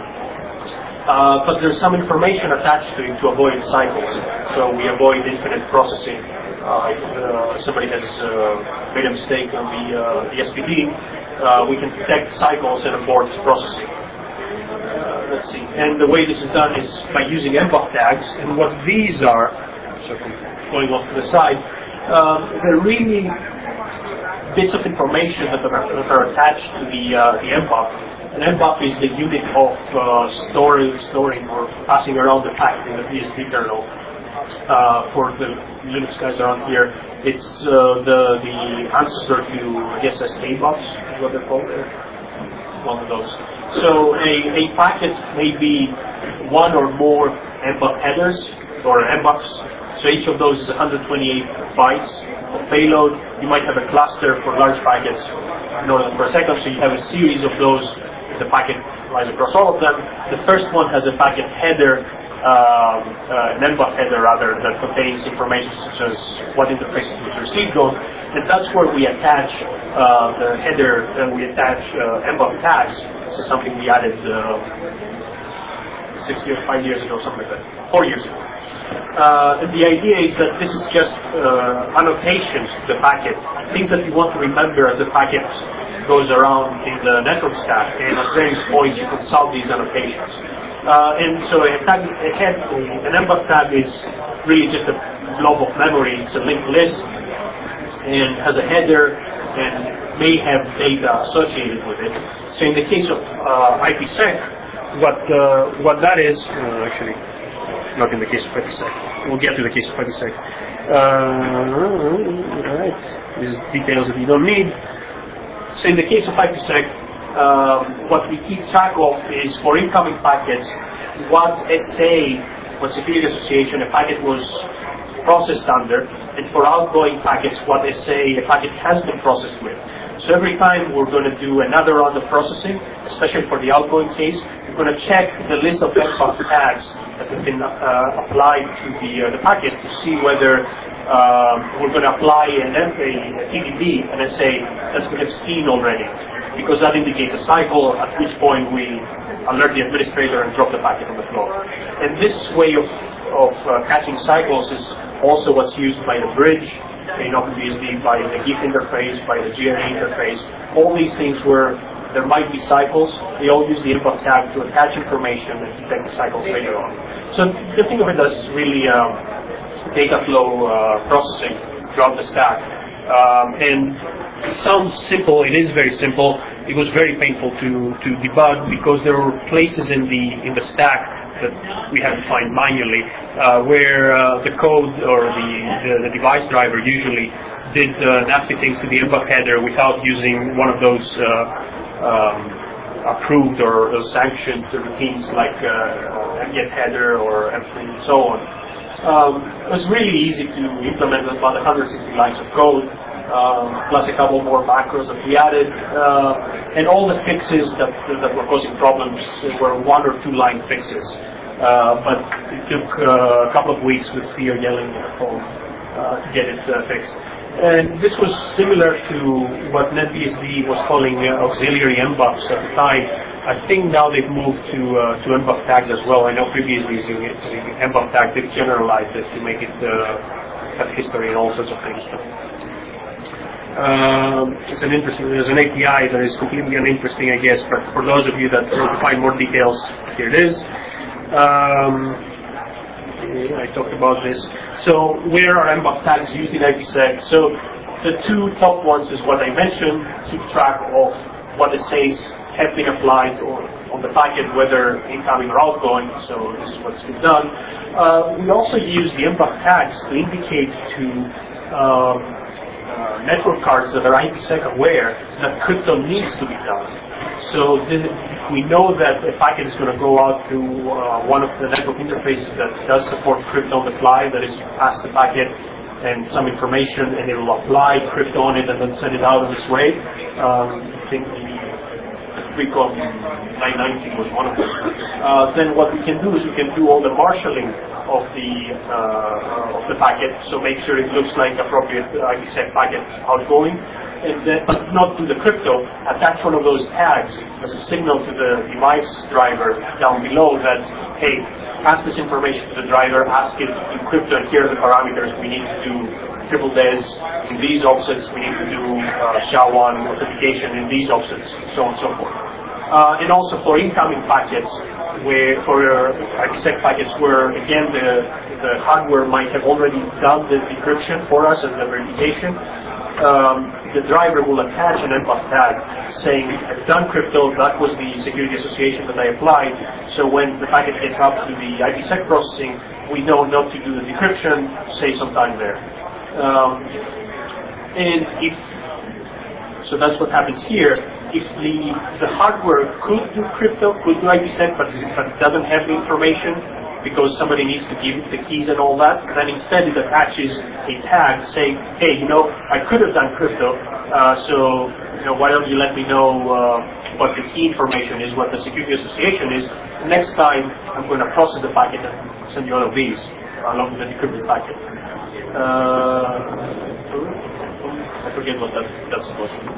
Speaker 1: Uh, but there's some information attached to it to avoid cycles. So we avoid infinite processing. Uh, if uh, somebody has uh, made a mistake on the, uh, the S P D, uh, we can detect cycles and abort processing. Uh, let's see. And the way this is done is by using M B O F tags. And what these are, so going off to the side, um, they're really bits of information that are, that are attached to the, uh, the M B O F. An M B O F is the unit of uh, storing, storing or passing around the packet in the B S D kernel. uh, for the Linux guys around here, it's uh, the the ancestor to I guess S K box is what they're called. One of those. So a, a packet may be one or more M B U K headers or M B U Ks. So each of those is one hundred twenty-eight bytes of payload. You might have a cluster for large packets in order per second. So you have a series of those. The packet lies across all of them. The first one has a packet header, um, uh, an M B U K header rather, that contains information such as what interface it was received on, and that's where we attach uh, the header, and we attach uh, M B U K tags. This is something we added uh, six years, five years ago, something like that, four years ago. Uh, and the idea is that this is just uh, annotations to the packet, things that you want to remember as the packet goes around in the network stack, and at various points you consult these annotations. Uh, and so a tag, a head, an M B U K tag is really just a blob of memory. It's a linked list and has a header and may have data associated with it. So in the case of uh, IPsec, what uh, what that is, uh, actually, not in the case of IPsec. We'll get to the case of IPsec. Uh, all right, these details that you don't need. So in the case of IPsec, um, what we keep track of is for incoming packets, what S A, what security association a packet was processed under, and for outgoing packets, what S A a packet has been processed with. So every time we're going to do another round of processing, especially for the outgoing case, we're going to check the list of M B U K tags that have been uh, applied to the, uh, the packet to see whether um, we're going to apply an a, a T D B, an S A that we have seen already, because that indicates a cycle, at which point we alert the administrator and drop the packet on the floor. And this way of, of uh, catching cycles is also what's used by the bridge in OpenBSD, by the GIF interface, by the G R E interface. All these things where there might be cycles, they all use the M B U K tag to attach information and detect the cycles later on. So the thing of it is really um, data flow uh, processing throughout the stack. Um, and it sounds simple, it is very simple. It was very painful to, to debug because there were places in the in the stack that we had to find manually uh, where uh, the code or the, the, the device driver usually did uh, nasty things to the M B U K header without using one of those uh, um, approved or, or sanctioned routines like uh, M get header or M three and so on. Um, it was really easy to implement about one hundred sixty lines of code, um, plus a couple more macros that we added, uh, and all the fixes that that were causing problems were one or two line fixes. Uh, but it took uh, a couple of weeks with Theo yelling at the phone uh, to get it uh, fixed. And this was similar to what NetBSD was calling uh, auxiliary M B U Ks at the time. I think now they've moved to uh, to M B U K tags as well. I know previously using it, using M B U K tags, they've generalized it to make it uh, have history and all sorts of things. Um, it's an interesting. There's an A P I that is completely uninteresting, I guess. But for those of you that want to find more details, here it is. Um, I talked about this. So where are M B U K tags used in IPsec? So the two top ones is what I mentioned, keep track of what the S As have been applied or on the packet, whether incoming or outgoing. So this is what's been done. Uh, we also use the M B U K tags to indicate to um, uh, network cards that are IPsec aware that crypto needs to be done. So this, we know that a packet is going to go out to uh, one of the network interfaces that does support crypto on the fly, that is, you pass the packet and some information and it will apply crypto on it and then send it out in this way. Um, I think the, the Freecom nine ninety was one of them. Uh, then what we can do is we can do all the marshalling of the uh, of the packet, so make sure it looks like appropriate IPsec packet outgoing, and then, but not to the crypto. Attach one of those tags as a signal to the device driver down below that, hey, pass this information to the driver, ask it to crypto, and here are the parameters. We need to do triple des in these offsets, we need to do uh, S H A one authentication in these offsets, so on and so forth. Uh, and also for incoming packets, where for uh, IPsec packets where, again, the, the hardware might have already done the decryption for us and the verification, um, the driver will attach an M B U K tag saying, I've done crypto, that was the security association that I applied, so when the packet gets up to the IPsec processing, we know not to do the decryption, save some time there. Um, and if, so that's what happens here. If the, the hardware could do crypto, could do IPsec, but, but it doesn't have the information because somebody needs to give it the keys and all that, then instead it attaches a tag saying, hey, you know, I could have done crypto, uh, so you know, why don't you let me know uh, what the key information is, what the security association is. Next time, I'm going to process the packet and send you all of these along with the decrypted packet. Uh, I forget what that, that's supposed to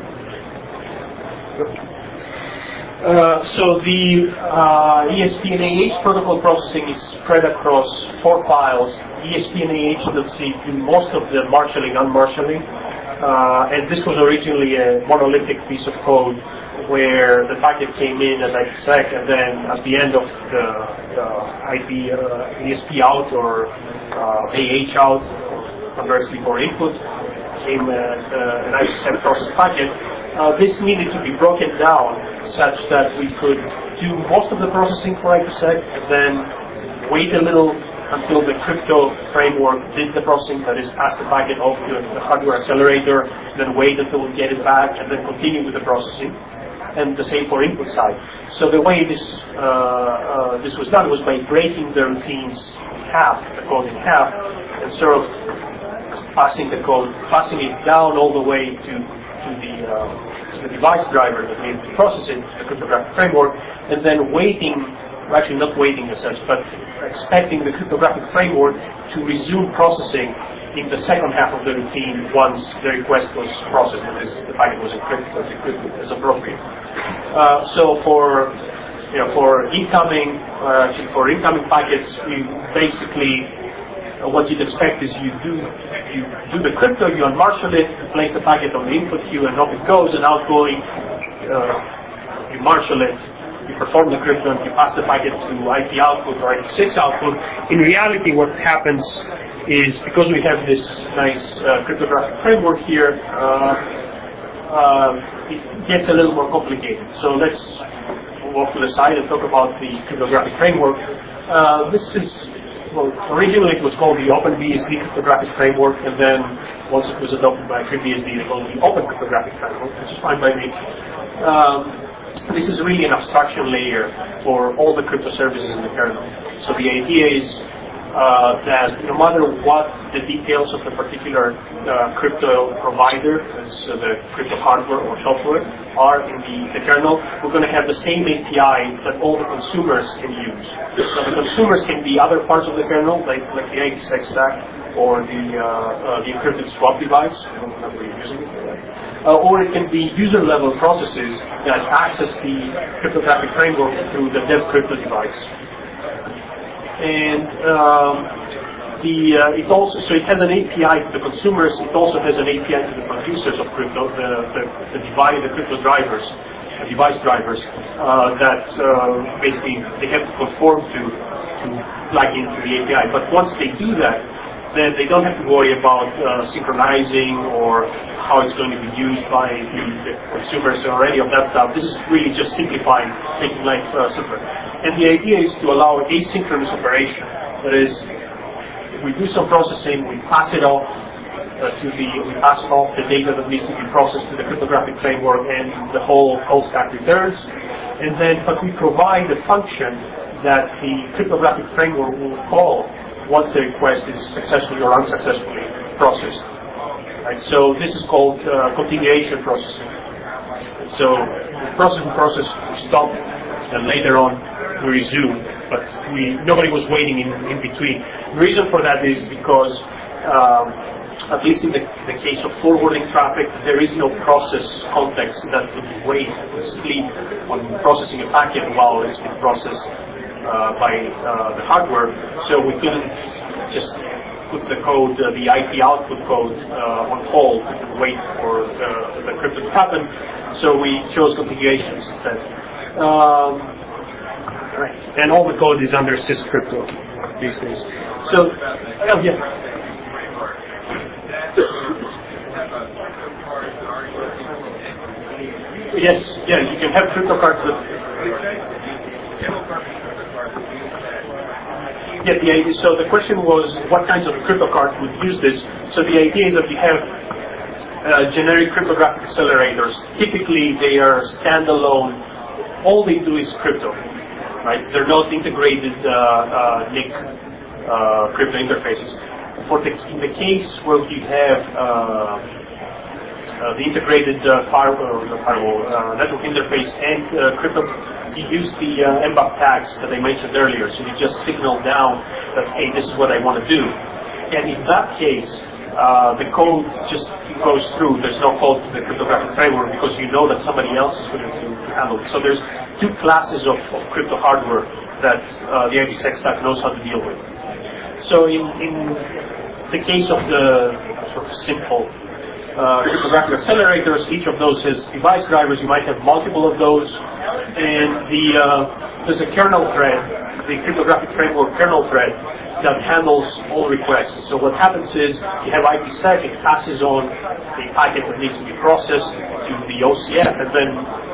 Speaker 1: be. Uh, so the uh, E S P N A H protocol processing is spread across four files. E S P N A H, let's see, do most of the marshalling, unmarshalling. Uh, and this was originally a monolithic piece of code where the packet came in as IPsec, and then at the end of the, the I P, uh, E S P out or uh, A H out, conversely for input, came uh, uh, an IPsec process packet. Uh, this needed to be broken down such that we could do most of the processing for IPsec and then wait a little until the crypto framework did the processing, that is, pass the packet off to the hardware accelerator, then wait until we get it back, and then continue with the processing. And the same for input side. So the way this uh, uh, this was done was by breaking the routines in half, the code in half, and sort of passing the code, passing it down all the way to to the, uh, to the device driver that needed to process it, the cryptographic framework, and then waiting, or actually not waiting as such, but expecting the cryptographic framework to resume processing in the second half of the routine once the request was processed, that is, the packet was encrypted or decrypted as appropriate. Uh, so for you know, for incoming, uh, for incoming packets, we basically Uh, what you'd expect is you do you do the crypto, you unmarshal it, you place the packet on the input queue, and off it goes, and outgoing, uh, you marshal it, you perform the crypto, and you pass the packet to I P output or I P six output. In reality, what happens is, because we have this nice uh, cryptographic framework here, uh, uh, it gets a little more complicated. So let's move off to the side and talk about the cryptographic framework. Uh, this is Well, originally it was called the OpenBSD cryptographic framework, and then once it was adopted by FreeBSD, it was called the Open Cryptographic Framework, which is fine by me. Um, this is really an abstraction layer for all the crypto services in the kernel. So the idea is uh, that no matter what the details of the particular uh, crypto provider, as uh, the crypto hardware or software, are in the, the kernel, we're going to have the same A P I that all the consumers can use. So the consumers can be other parts of the kernel, like, like the IPsec stack or the, uh, uh, the encrypted swap device. I don't remember using it for that. Uh, or it can be user-level processes that access the cryptographic framework through the dev crypto device. And um, the uh, it also so it has an A P I to the consumers. It also has an A P I to the producers of crypto, the the, the device, the crypto drivers, the device drivers uh, that uh, basically they have to conform to to plug into the A P I. But once they do that, then they don't have to worry about uh, synchronizing or how it's going to be used by the, the consumers or any of that stuff. This is really just simplifying, making life uh, simpler. And the idea is to allow asynchronous operation. That is, if we do some processing, we pass it off uh, to the, we pass off the data that needs to be processed to the cryptographic framework, and the whole call stack returns. And then, but we provide a function that the cryptographic framework will call once the request is successfully or unsuccessfully processed. Right? So this is called uh, continuation processing. So the processing process we stop, and later on we resume, but we nobody was waiting in, in between. The reason for that is because, um, at least in the, the case of forwarding traffic, there is no process context that could wait, could sleep on processing a packet while it's being processed Uh, by uh, the hardware, so we couldn't just put the code, uh, the I P output code uh, on hold and wait for uh, the crypto to happen, so we chose continuations instead. Um, right. And all the code is under syscrypto these days. So, uh, yeah. Yes, yeah, you can have crypto cards that Yeah, the idea, so the question was what kinds of crypto cards would use this. So the idea is that we have uh, generic cryptographic accelerators. Typically, they are standalone. All they do is crypto, right? They're not integrated uh, uh, N I C uh, crypto interfaces. For the, in the case where you have uh, uh, the integrated uh, firewall, firewall uh, network interface and uh, crypto, you use the uh, M B A P tags that I mentioned earlier. So you just signal down that, hey, this is what I want to do. And in that case, uh, the code just goes through. There's no code to the cryptographic framework because you know that somebody else is going to, to handle it. So there's two classes of, of crypto hardware that uh, the IPsec stack knows how to deal with. So in, in the case of the sort of simple uh, cryptographic accelerators, each of those has device drivers. You might have multiple of those. And the uh, there's a kernel thread, the cryptographic framework kernel thread, that handles all requests. So what happens is you have IPsec, it passes on a packet that needs to be processed to the O C F, and then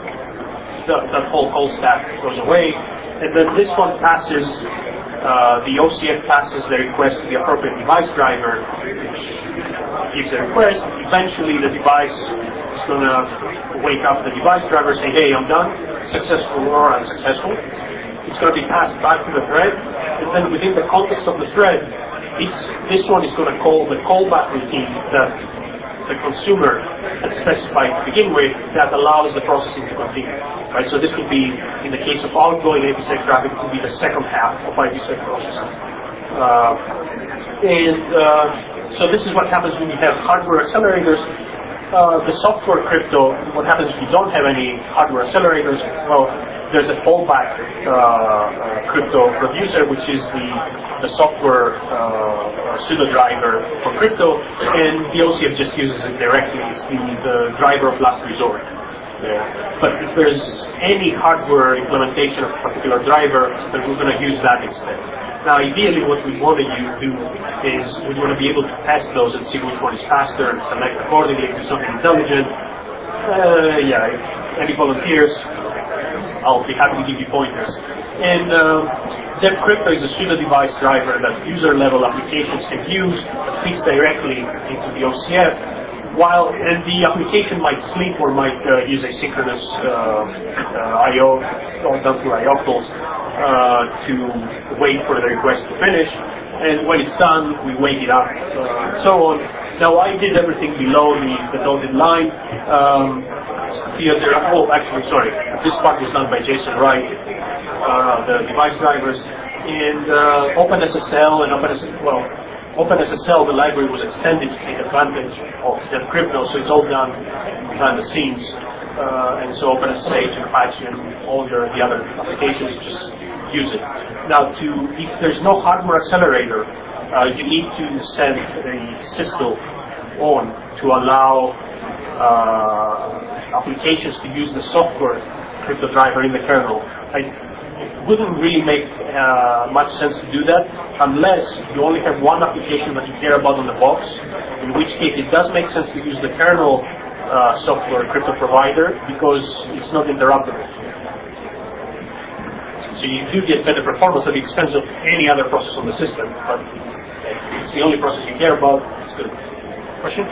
Speaker 1: the, that whole call stack goes away. And then this one passes, uh, the O C F passes the request to the appropriate device driver, which gives a request. Eventually the device is going to wake up the device driver, say, hey, I'm done, successful or unsuccessful. It's going to be passed back to the thread, and then within the context of the thread, it's, this one is going to call the callback routine that the consumer had specified to begin with that allows the processing to continue. Right? So this could be, in the case of outgoing IPsec traffic, it could be the second half of IPsec processing. Uh, and uh, so this is what happens when you have hardware accelerators. Uh, the software crypto, what happens if you don't have any hardware accelerators? Well, there's a fallback uh, uh, crypto producer, which is the, the software uh, pseudo driver for crypto, and the O C F just uses it directly. It's the, the driver of last resort. Yeah. But if there's any hardware implementation of a particular driver, then we're going to use that instead. Now, ideally, what we want to do is we want to be able to test those and see which one is faster and select accordingly, do something intelligent. Uh, yeah, if any volunteers, I'll be happy to give you pointers. And um, DevCrypto is a pseudo device driver that user-level applications can use, that feeds directly into the O C F. While and the application might sleep or might uh, use asynchronous uh, uh, I O, all done through I O calls, uh, to wait for the request to finish. And when it's done, we wake it up, uh, and so on. Now, I did everything below the, the dotted line. Um, here, there are, oh, actually, sorry, this part was done by Jason Wright, uh, the device drivers, and uh, OpenSSL and OpenSSL, well, OpenSSL, the library was extended to take advantage of DevCrypto, so it's all done behind the scenes. Uh, and so OpenSSH and Apache and all your, the other applications just use it. Now, to if there's no hardware accelerator, uh, you need to send a sysdel on to allow uh, applications to use the software crypto driver in the kernel. I, It wouldn't really make uh, much sense to do that unless you only have one application that you care about on the box, in which case it does make sense to use the kernel uh, software crypto provider because it's not interruptible. So you do get better performance at the expense of any other process on the system, but it's the only process you care about. It's good. Questions?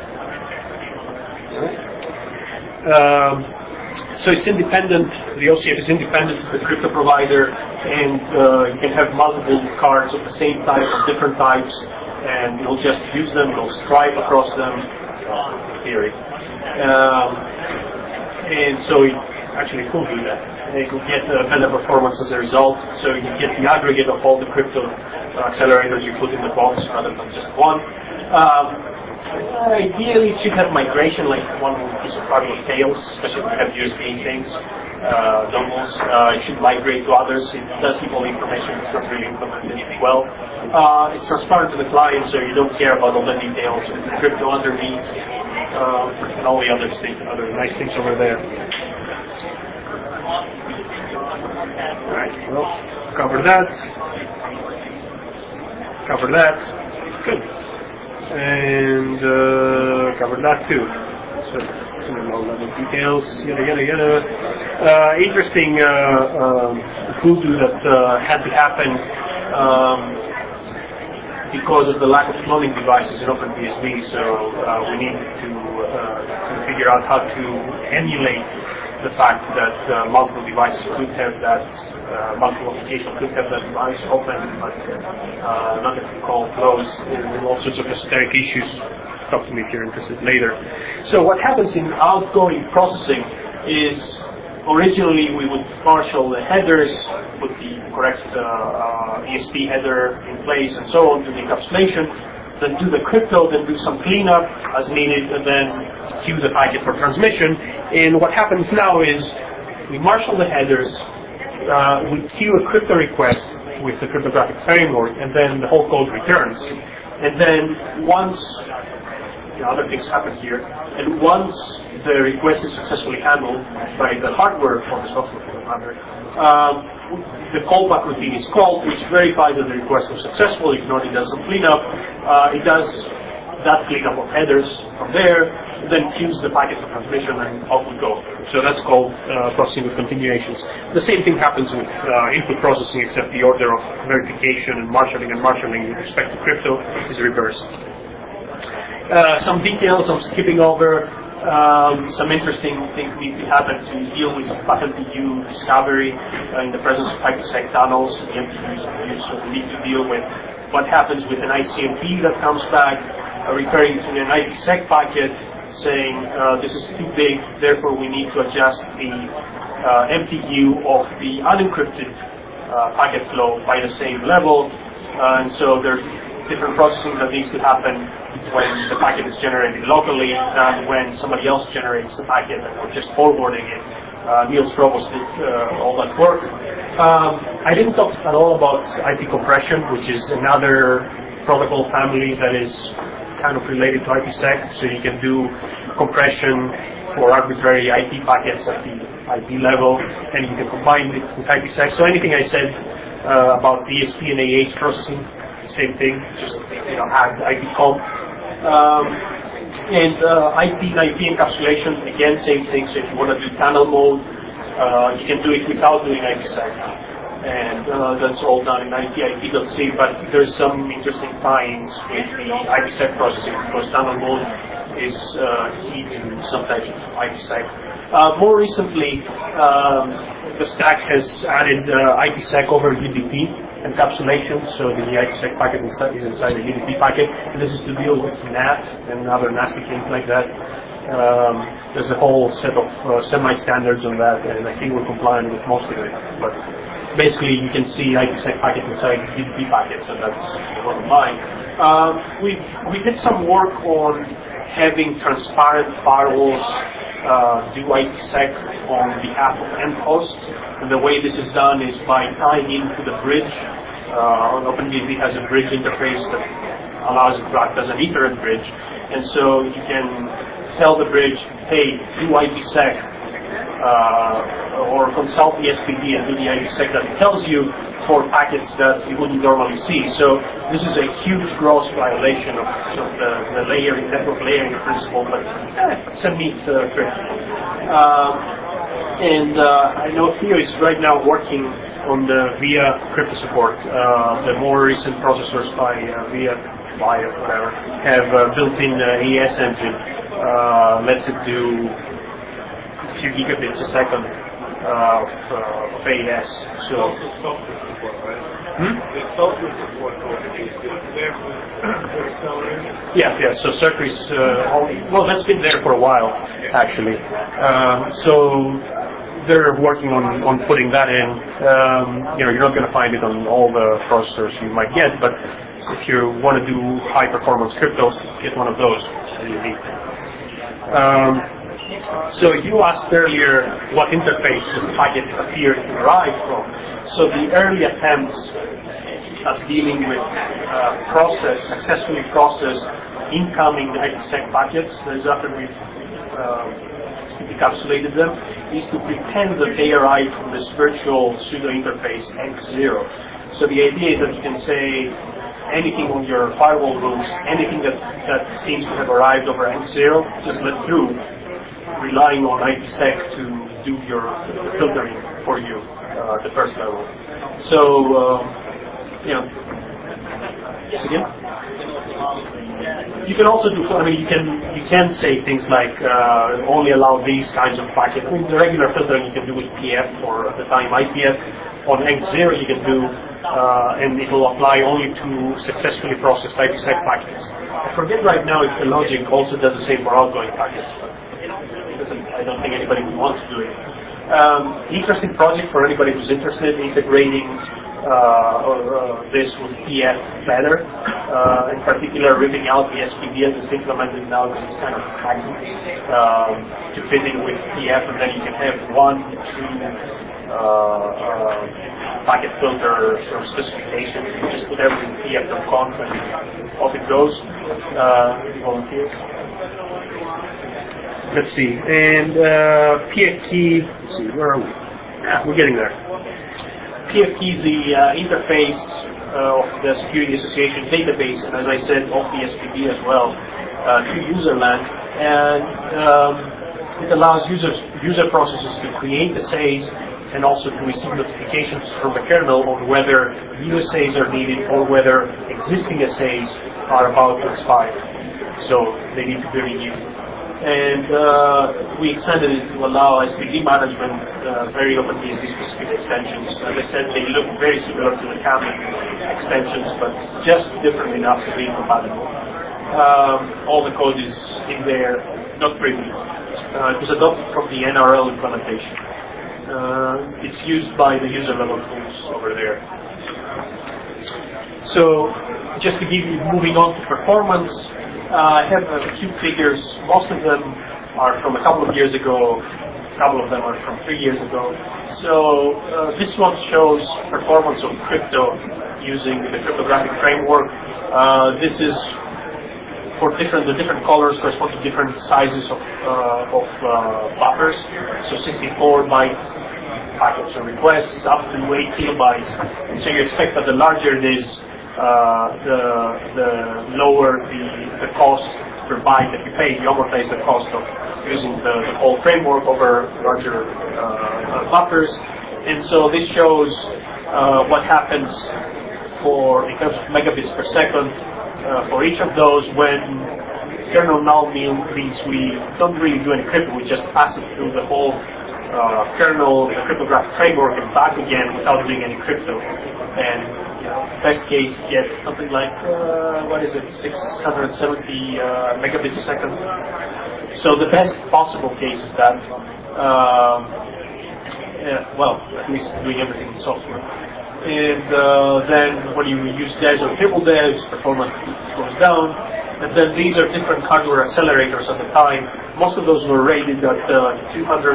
Speaker 1: Um, So it's independent, the O C F is independent of the crypto provider, and uh, you can have multiple cards of the same type or different types, and you'll just use them, you'll stripe across them, uh, theory. Um, and so it actually could do that. And it will get uh, better performance as a result, so you get the aggregate of all the crypto uh, accelerators you put in the box rather than just one. Um, Uh, ideally, it should have migration, like one piece of hardware fails, especially if you have U S B things, uh, dongles. Uh, it should migrate to others. It does keep all the information. It's not really implemented well. Uh, it's transparent to the client, so you don't care about all the details of the crypto underneath uh, and all the other things, other nice things over there. All right. Well, cover that. Cover that. Good. And uh, cover that too. So, low level details, yada yada yada. Uh, interesting uh, um, voodoo that uh, had to happen um, because of the lack of cloning devices in OpenBSD. So uh, we need to, uh, to figure out how to emulate the fact that uh, multiple devices could have that, uh, multiple applications could have that device open, but uh, not if we call closed, and all sorts of esoteric issues. Talk to me if you're interested later. So what happens in outgoing processing is originally we would marshal the headers, put the correct uh, uh, E S P header in place and so on, do the encapsulation, then do the crypto, then do some cleanup as needed, and then queue the packet for transmission. And what happens now is we marshal the headers, uh, we queue a crypto request with the cryptographic framework, and then the whole code returns. And then once you know, other things happen here, and once the request is successfully handled by the hardware or the software for the matter, um, the callback routine is called, which verifies that the request was successful. If not, it does some cleanup. Uh, it does that cleanup of headers from there, then queues the packet for transmission, and off we go. So that's called uh, processing with continuations. The same thing happens with uh, input processing, except the order of verification and marshalling and marshalling with respect to crypto is reversed. Uh, some details I'm skipping over. Um, some interesting things need to happen to deal with packet D U discovery uh, in the presence of IPsec tunnels. The M P Us are used, so we need to deal with what happens with an I C M P that comes back, uh, referring to an IPsec packet, saying uh, this is too big, therefore we need to adjust the uh, M T U of the unencrypted uh, packet flow by the same level, uh, and so there's different processing that needs to happen when the packet is generated locally than when somebody else generates the packet and we're just forwarding it. Uh, Niels Frobos did uh, all that work. Um, I didn't talk at all about I P compression, which is another protocol family that is kind of related to IPsec. So you can do compression for arbitrary I P packets at the I P level, and you can combine it with IPsec. So anything I said uh, about D S P and A H processing, same thing, just you know, add I P comp. Um, and uh, I P and I P encapsulation, again, same thing. So if you want to do tunnel mode, uh, you can do it without doing IPsec. And uh, that's all done in I P I P dot C, but there's some interesting tie-ins with the IPsec processing, because tunnel mode is uh, key to some types of IPsec. Uh, more recently, um, the stack has added uh, IPsec over U D P encapsulation, so the IPsec packet is inside the U D P packet. And this is to deal with N A T and other nasty things like that. Um, there's a whole set of uh, semi-standards on that, and I think we're complying with most of it. But basically, you can see IPsec packet inside U D P packets, and that's the bottom line. Um, we we did some work on having transparent firewalls uh, do IPsec on behalf of end hosts. And the way this is done is by tying into the bridge. Uh, OpenBSD has a bridge interface that allows it to act as an Ethernet bridge. And so you can tell the bridge, hey, do IPsec, uh, or consult the S P D and do the IPsec that it tells you for packets that you wouldn't normally see. So this is a huge gross violation of, of the, the layering, network layering principle, but eh, it's a neat uh, trick. Um, and uh, I know Theo is right now working on the VIA crypto support. Uh, the more recent processors by uh, VIA, VIA, whatever, have uh, built-in uh, A E S engine. Uh, lets it do a few gigabits a second uh, of, uh, of A E S. So, hmm? Yeah, yeah. So Circuit's, uh, well, that's been there for a while, actually. Um, so they're working on, on putting that in. Um, you know, you're not going to find it on all the processors you might get, but if you want to do high performance crypto, get one of those. You need. Um, so you asked earlier what interface does the packet appear to arrive from. So the early attempts at dealing with uh, process, successfully processed incoming IPsec packets, that is after we've uh, encapsulated them, is to pretend that they arrive from this virtual pseudo interface X zero. So the idea is that you can say anything on your firewall rules, anything that, that seems to have arrived over X zero, just let through, relying on IPsec to do your filtering for you, uh, the first level. So, um, you know, yes, again? You can also do, I mean, you can you can say things like uh, only allow these kinds of packets. I mean, the regular filtering you can do with P F or at the time I P F. On E N C zero you can do, uh, and it will apply only to successfully processed I P sec packets. I forget right now if the logic also does the same for outgoing packets, but it doesn't, I don't think anybody would want to do it. Um, interesting project for anybody who's interested in integrating uh, or, uh, this with P F better. Uh, in particular, ripping out the S P D as it's implemented now because it's kind of hacky um, to fit in with P F, and then you can have one, two uh, uh, packet filter sort of specification. You just put everything in P F dot conf and off it goes. Uh, volunteers. Let's see, and uh, P F key. Let's see, where are we? Yeah, we're getting there. P F key is the uh, interface uh, of the Security Association database, and as I said, of the S P D as well, uh, to userland, and um, it allows users, user processes to create assays and also to receive notifications from the kernel on whether new assays are needed or whether existing assays are about to expire, so they need to be renewed. And uh, we extended it to allow S P D management, uh, very OpenBSD specific extensions. As I said, they look very similar to the Camel extensions, but just different enough to be compatible. Um, all the code is in there, not preview. Uh, it was adopted from the N R L implementation. Uh, it's used by the user level tools over there. So, just to give you, moving on to performance, Uh, I have a few figures. Most of them are from a couple of years ago. A couple of them are from three years ago. So uh, this one shows performance of crypto using the cryptographic framework. Uh, this is for different, the different colors correspond to different sizes of, uh, of uh, buffers. So sixty-four byte packets or requests up to eight kilobytes. So you expect that the larger it is, Uh, the the lower the, the cost per byte that you pay. You amortize the cost of using the, the whole framework over larger uh, uh, buffers. And so this shows uh, what happens for, in terms of megabits per second, uh, for each of those when kernel null means we don't really do any crypto, we just pass it through the whole uh, kernel, the cryptographic framework, and back again without doing any crypto. And you know, best case, get something like, uh, what is it, six hundred seventy uh, megabits a second. So the best possible case is that, um, yeah, well, at least doing everything in software. And uh, then when you use D E S or triple D E S, performance goes down. And then these are different hardware accelerators at the time. Most of those were rated at uh, two hundred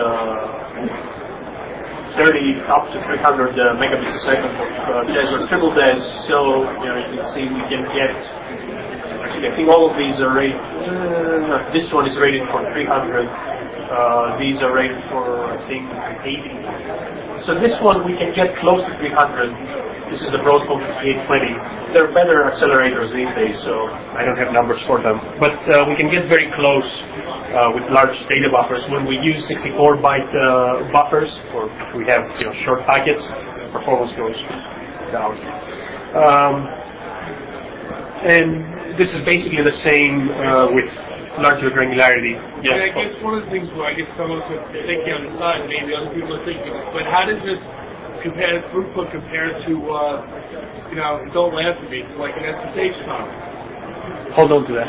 Speaker 1: thirty up to three hundred uh, megabits a second of uh, D E S or triple D E S. So you know you can see we can get. Actually, I think all of these are rated. Uh, this one is rated for three hundred. Uh, these are rated for I think eighty. So this one we can get close to three hundred. This is the Broadcom fifty-eight twenty. There are better accelerators these days, so I don't have numbers for them. But uh, we can get very close uh, with large data buffers. When we use sixty-four byte uh, buffers, or we have you know short packets, performance goes down. Um, and this is basically the same uh, with larger granularity.
Speaker 2: Yeah. And I guess one of the things where I guess someone could think on the side, maybe other people are thinking, but how does this compare throughput compared to, uh, you know, don't laugh at me, like an S S H tunnel?
Speaker 1: Hold on to that.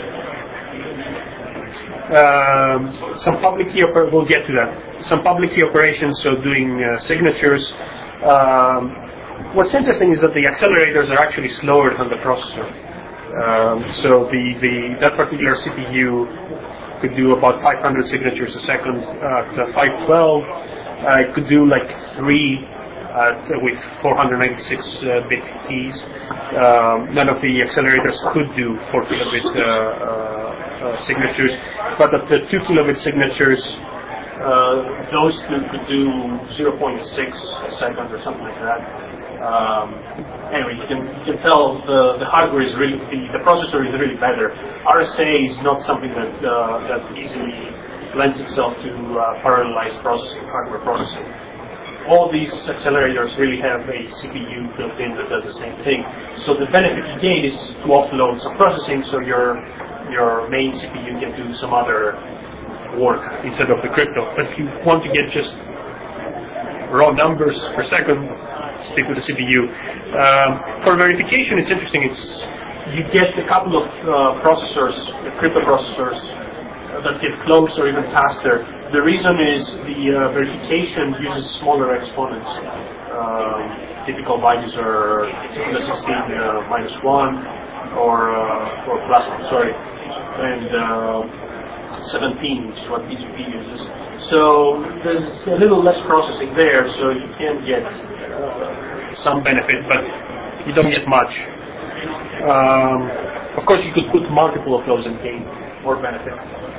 Speaker 1: Um, some public key oper- we'll get to that. Some public key operations, so doing uh, signatures. Um, what's interesting is that the accelerators are actually slower than the processor. Um, so the, the that particular C P U could do about five hundred signatures a second at uh, five twelve. Uh, it could do like three at, uh, with four hundred ninety-six bit uh, keys. Um, none of the accelerators could do four kilobit uh, uh, uh, signatures, but at the two kilobit signatures, uh, those two could do zero point six a second or something like that. Um, anyway, you can, you can tell the, the hardware is really, the, the processor is really better. R S A is not something that uh, that easily lends itself to uh, parallelized processing, hardware processing. All these accelerators really have a C P U built in that does the same thing. So the benefit you gain is to offload some processing, so your your main C P U can do some other work instead of the crypto. But if you want to get just raw numbers per second, stick with the C P U. Um, for verification, it's interesting. It's you get a couple of uh, processors, crypto processors, uh, that get close or even faster. The reason is the uh, verification uses smaller exponents. Um, typical values are two to the sixteen uh, minus one or uh, or plus one, sorry, and uh, seventeen, which is what P G P uses. So there's a little less processing there, so you can get uh, some benefit, but you don't get much. Um, of course, you could put multiple of those and gain more benefit.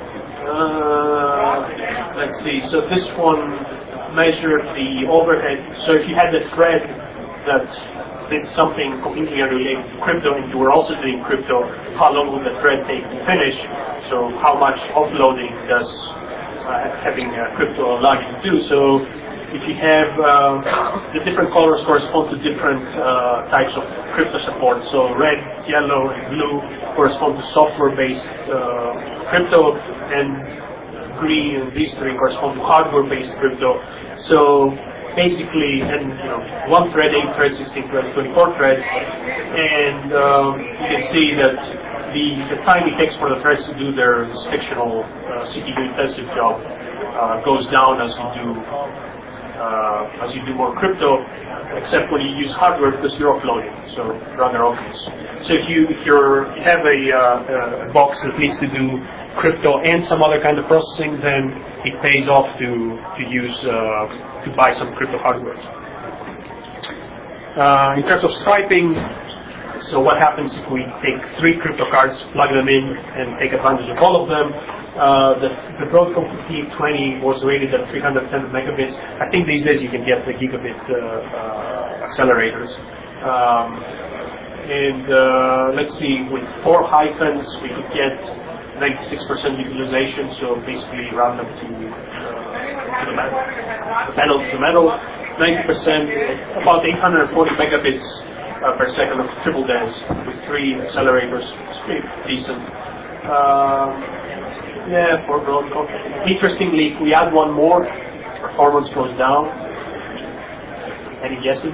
Speaker 1: Uh, let's see. So this one measured the overhead. So if you had a thread that did something completely unrelated to crypto, and you were also doing crypto, how long would the thread take to finish? So how much offloading does uh, having uh, crypto allow you to do? So if you have uh, the different colors correspond to different uh, types of crypto support. So red, yellow, and blue correspond to software-based uh, crypto, and green and these three correspond to hardware-based crypto. So basically, and you know, one thread, eight threads, sixteen threads, twenty-four threads, and um, you can see that the, the time it takes for the threads to do their fictional uh, C P U-intensive job uh, goes down as you do uh, as you do more crypto, except when you use hardware because you're offloading, so rather obvious. So if you if you're, you have a, uh, a box that needs to do crypto and some other kind of processing, then it pays off to to use uh, to buy some crypto hardware. Uh, in terms of striping, so what happens if we take three crypto cards, plug them in, and take advantage of all of them? Uh, the, the Broadcom T twenty was rated at three hundred ten megabits. I think these days you can get the gigabit uh, uh, accelerators. Um, and uh, let's see, with four hyphens, we could get ninety-six percent utilization, so basically round up to, uh, to the metal, metal to metal, ninety percent, about eight hundred forty megabits uh, per second of triple D E S with three accelerators. It's pretty decent. Uh, yeah, for Broadcom. Interestingly, if we add one more, performance goes down. Any guesses?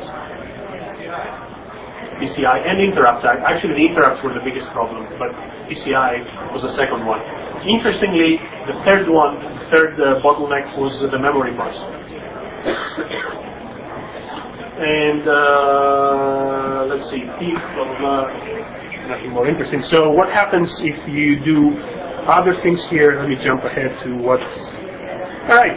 Speaker 1: P C I and interrupts. Actually, the interrupts were the biggest problem, but P C I was the second one. Interestingly, the third one, the third uh, bottleneck was uh, the memory bus. And uh, let's see, peak, blah, blah, blah. Nothing more interesting. So what happens if you do other things here? Let me jump ahead to what. All right.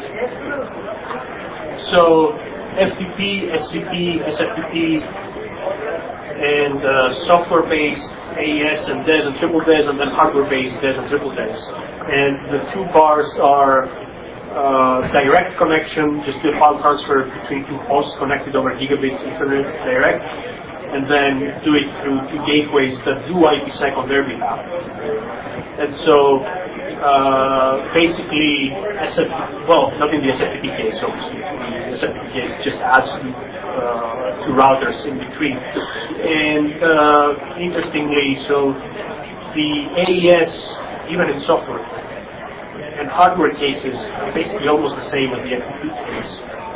Speaker 1: So F T P, S C P, S F T P, and uh, software-based A E S and D E S and triple D E S, and then hardware-based D E S and triple D E S. And the two bars are uh, direct connection, just do file transfer between two hosts connected over gigabit Ethernet direct, and then do it through two gateways that do IPsec on their behalf. And so uh, basically, S F T P, well, not in the S F T P case, obviously. The S F T P case just adds to Uh, to routers in between. And uh, interestingly, so the A E S, even in software and hardware cases, are basically almost the same as the F T P case.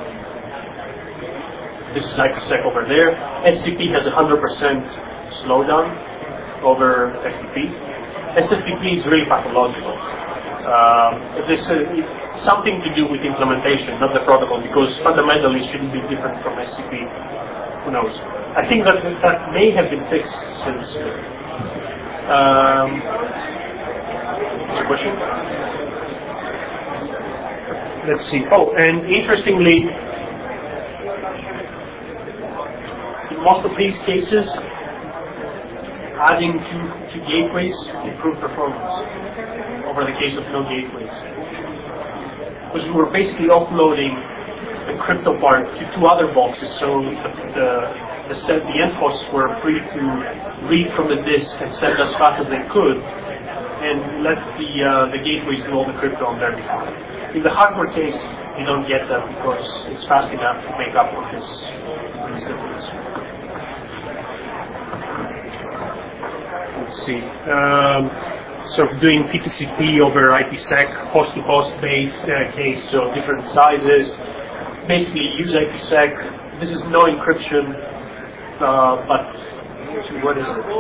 Speaker 1: This is IPsec over there. S C P has one hundred percent slowdown over F T P. S F T P is really pathological. Um, this is uh, something to do with implementation, not the protocol, because fundamentally it shouldn't be different from S C P. Who knows? I think that that may have been fixed since. Um, question? Let's see. Oh, and interestingly, in most of these cases, adding two, two gateways improved performance over the case of no gateways. Because we were basically offloading the crypto part to two other boxes, so the the, the, set, the end hosts were free to read from the disk and send as fast as they could. and let the uh, the gateways do all the crypto on their behalf. In the hardware case, you don't get that because it's fast enough to make up for this, this difference. Let's see. Um, so doing P T C P over IPsec, host-to-host based uh, case, so different sizes. Basically, use IPsec. This is no encryption, uh, but what is it?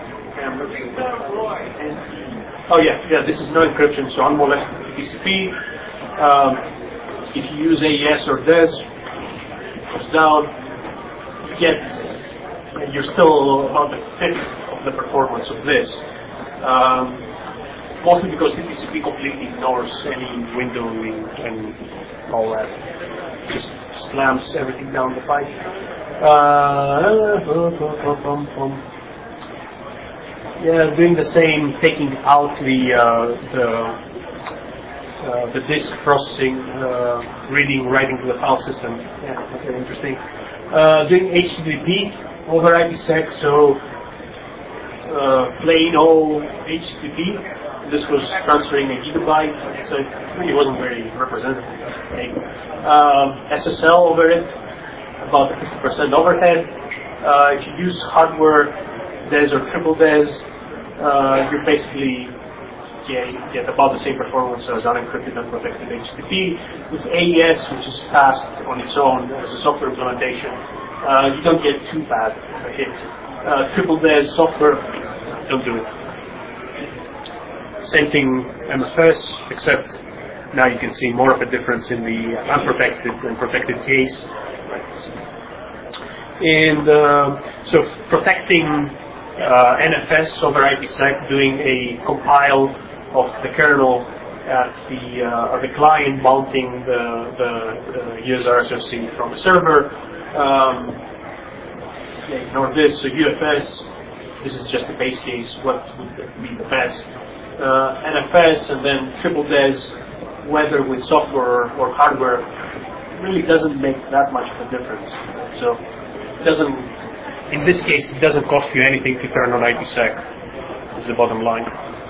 Speaker 1: Oh yeah, yeah. This is no encryption, so unmolested P T C P. Um, if you use A E S or D E S, goes down, you get, you're still about a fifth of the performance of this. Um, mostly because P T C P completely ignores any windowing and all that. Just slams everything down the pipe. Uh, yeah, doing the same, taking out the uh, the uh, the disk processing, uh, reading, writing to the file system. Yeah, that's very interesting. Uh, doing H T T P over IPsec, so uh, plain old H T T P. This was transferring a gigabyte, so it really wasn't very representative. Okay. Um, S S L over it, about fifty percent overhead. Uh, if you use hardware D E S or triple D E S, uh, you're basically yeah, you get about the same performance as unencrypted and protected H T T P. With A E S, which is fast on its own as a software implementation, uh, you don't get too bad a hit. Uh, triple D E S software, don't do it. Same thing M F S, except now you can see more of a difference in the unprotected and protected case. And uh, so protecting uh, N F S over IPsec, doing a compile of the kernel at the uh, or the client, mounting the, the, the U S R S O C from the server. Um, yeah, ignore this. So U F S. This is just the base case. What would be the best? Uh, N F S and then triple D E S, whether with software or hardware, really doesn't make that much of a difference. So it doesn't. In this case, it doesn't cost you anything to turn on IPsec. Is the bottom line.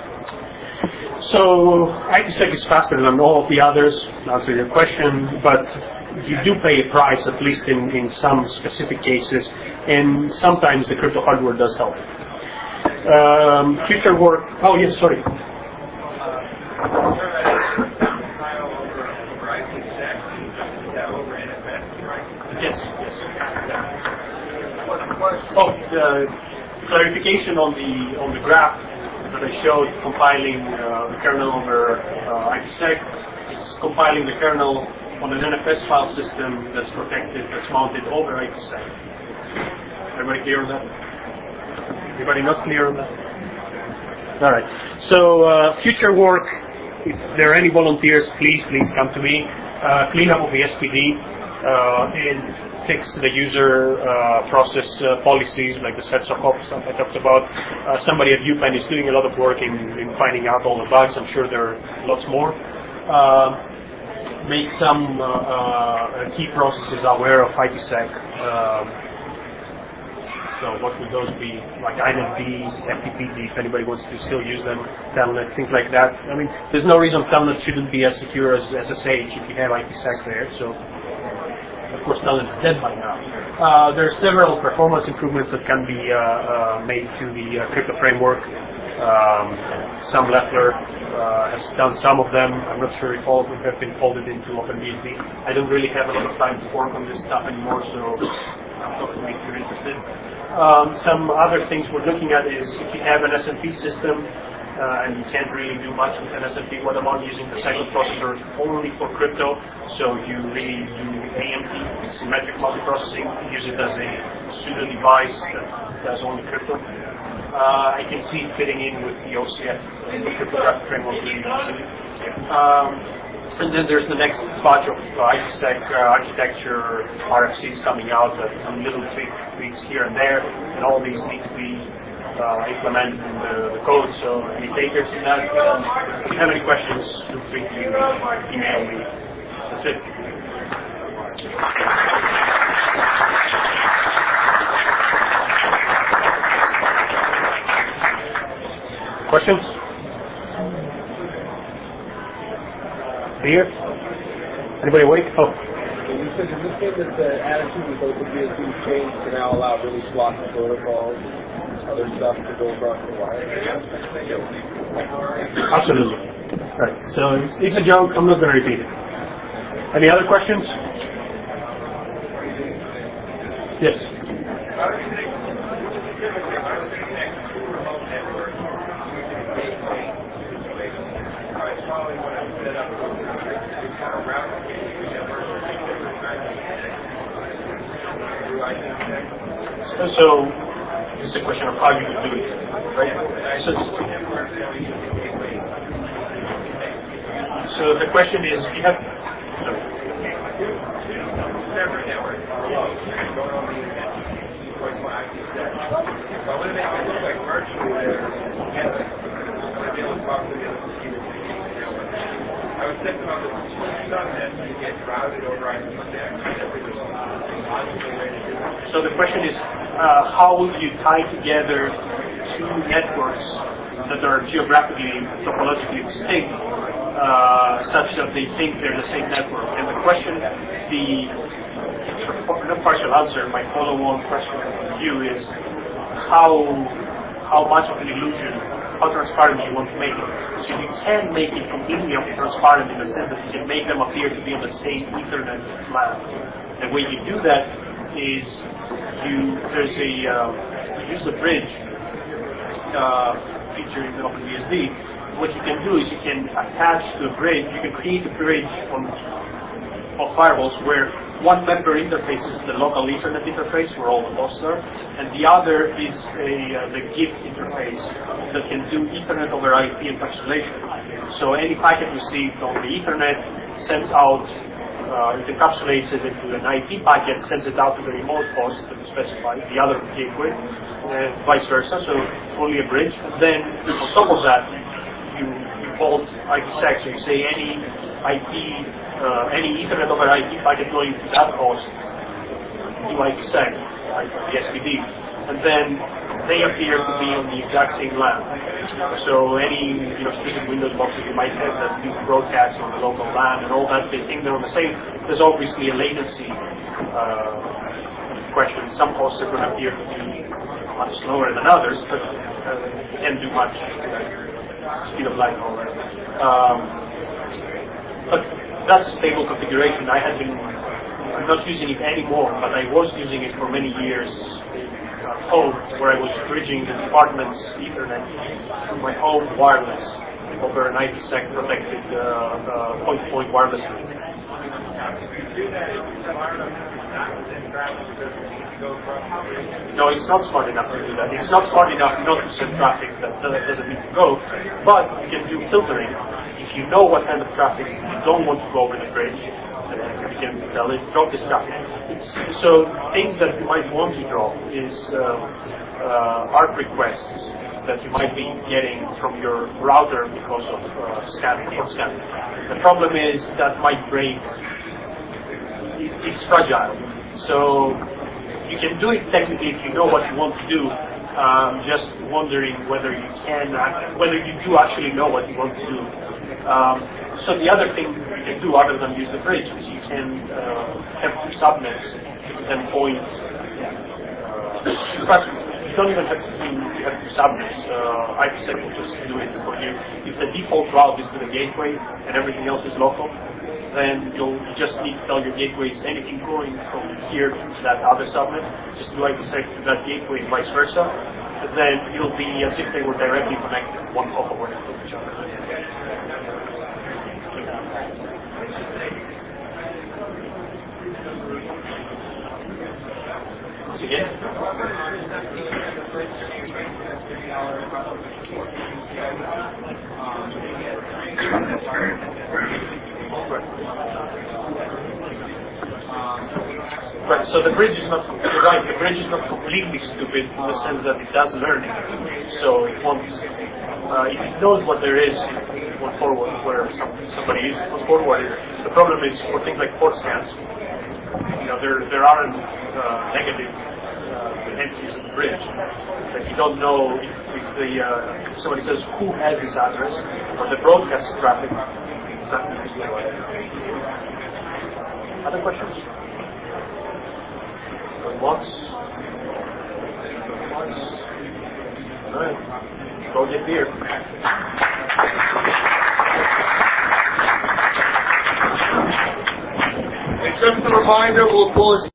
Speaker 1: So IPsec is faster than all of the others, to answer your question, but you do pay a price, at least in, in some specific cases, and sometimes the crypto hardware does help. Um, future work, oh yes, sorry. Yes, yes. Oh, uh, clarification on the on the graph that I showed, compiling uh, the kernel over uh, IPsec. It's compiling the kernel on an N F S file system that's protected, that's mounted over IPsec. Everybody clear on that? Everybody not clear on that? All right. So uh, future work. If there are any volunteers, please, please come to me. Uh, clean up of the S P D uh, and fix the user uh, process uh, policies like the sets of hops stuff I talked about. Uh, somebody at UPenn is doing a lot of work in, in finding out all the bugs. I'm sure there are lots more. Uh, make some uh, uh, key processes aware of IPsec. Um, So what would those be? Like I N F D, F T P D, if anybody wants to still use them, Telnet, things like that. I mean, there's no reason Telnet shouldn't be as secure as S S H if you have IPsec there. So, of course, Telnet's dead by now. Uh, there are several performance improvements that can be uh, uh, made to the uh, crypto framework. Um, Sam Leffler uh, has done some of them. I'm not sure if all of them have been folded into OpenBSD. I don't really have a lot of time to work on this stuff anymore, so I'm not really if you're interested. Um, some other things we're looking at is if you have an S M P system uh, and you can't really do much with an S M P, what about using the cycle processor only for crypto? So you really do A M P, symmetric multiprocessing, use it as a pseudo device that does only crypto. Uh, I can see it fitting in with the O C F, the cryptographic framework. Um, And then there's the next batch of uh, IPsec uh, architecture R F Cs coming out, uh, some little tweak, tweaks here and there, and all these need to be uh, implemented in the, the code. So any takers in that? Um, if you have any questions, feel free to email me. That's it. Questions? here. Anybody awake? Oh.
Speaker 3: You said, does this mean that the attitude with OpenBSD has changed to now allow really sloppy protocols, other stuff to go across the wire?
Speaker 1: Absolutely. Right. So it's, it's a joke. I'm not going to repeat it. Any other questions? Yes. So, so this is a question of how you would do it, right? So, so the question is, you have.
Speaker 4: I was thinking about the subnet to get routed over I P sec.
Speaker 1: So the question is, uh, how would you tie together two networks that are geographically, topologically distinct, uh, such that they think they're the same network? And the question, the not partial answer, my follow-on question to you is how how much of an illusion, how transparent you want to make it. So you can make it completely transparent in the sense that you can make them appear to be on the same Ethernet LAN. The way you do that is you there's a uh, you use the bridge uh, feature in OpenBSD. What you can do is you can attach to the bridge, you can create a bridge on of firewalls where one member interface is the local Ethernet interface where all the hosts are, and the other is a, uh, the GIFT interface that can do Ethernet over I P encapsulation. So any packet received on the Ethernet sends out, uh, it encapsulates it into an I P packet, sends it out to the remote host that is specified, the other gateway, and vice versa, so only a bridge. And then on top of that, you, you bolt I P sec, so you say any I P, uh, any Ethernet over I P packet going to that host, do I P sec, the S P D, and then they appear to be on the exact same LAN. So any you know specific Windows boxes you might have that do broadcasts on the local LAN and all that, they think they're on the same. There's obviously a latency uh, question. Some hosts are going to appear to be much slower than others, but uh, can do much uh, speed of light and all that. Um, but that's a stable configuration. I had been, I'm not using it anymore, but I was using it for many years at home, where I was bridging the department's Ethernet to my home wireless over an I P sec protected uh, uh, point-to-point wireless. No, it's not smart enough to do that. It's not smart enough not to send traffic that doesn't need to go, but you can do filtering. If you know what kind of traffic you don't want to go over the bridge, you can tell it, drop this traffic. It's, so things that you might want to drop is uh, uh, A R P requests that you might be getting from your router because of uh, scanning, not scanning. The problem is that might break. It, it's fragile. So you can do it technically if you know what you want to do. Um, just wondering whether you can, act, whether you do actually know what you want to do. Um, so the other thing you can do other than use the bridge is you can uh, have two subnets and point. Uh, in fact, you don't even have to do, have two subnets. Uh, I P sec will just do it for you. If the default route is to the gateway and everything else is local, then you'll just need to tell your gateways anything going from here to that other subnet, just do I P sec to that gateway and vice versa. And then it'll be as if they were directly connected, one off away from each other. Once again. Right, so the bridge is not, you're right, the bridge is not completely stupid in the sense that it does learning. So it won't, uh, if it knows what there is, it won't forward where some, somebody is, it will forward it. The problem is for things like port scans, you know, there, there aren't uh, negative uh, entries in the bridge. Like you don't know if, if the, uh, if somebody says who has this address, or the broadcast traffic Other questions? Lots? Lots? All right. Go get beer.
Speaker 2: And just a reminder, we'll pull a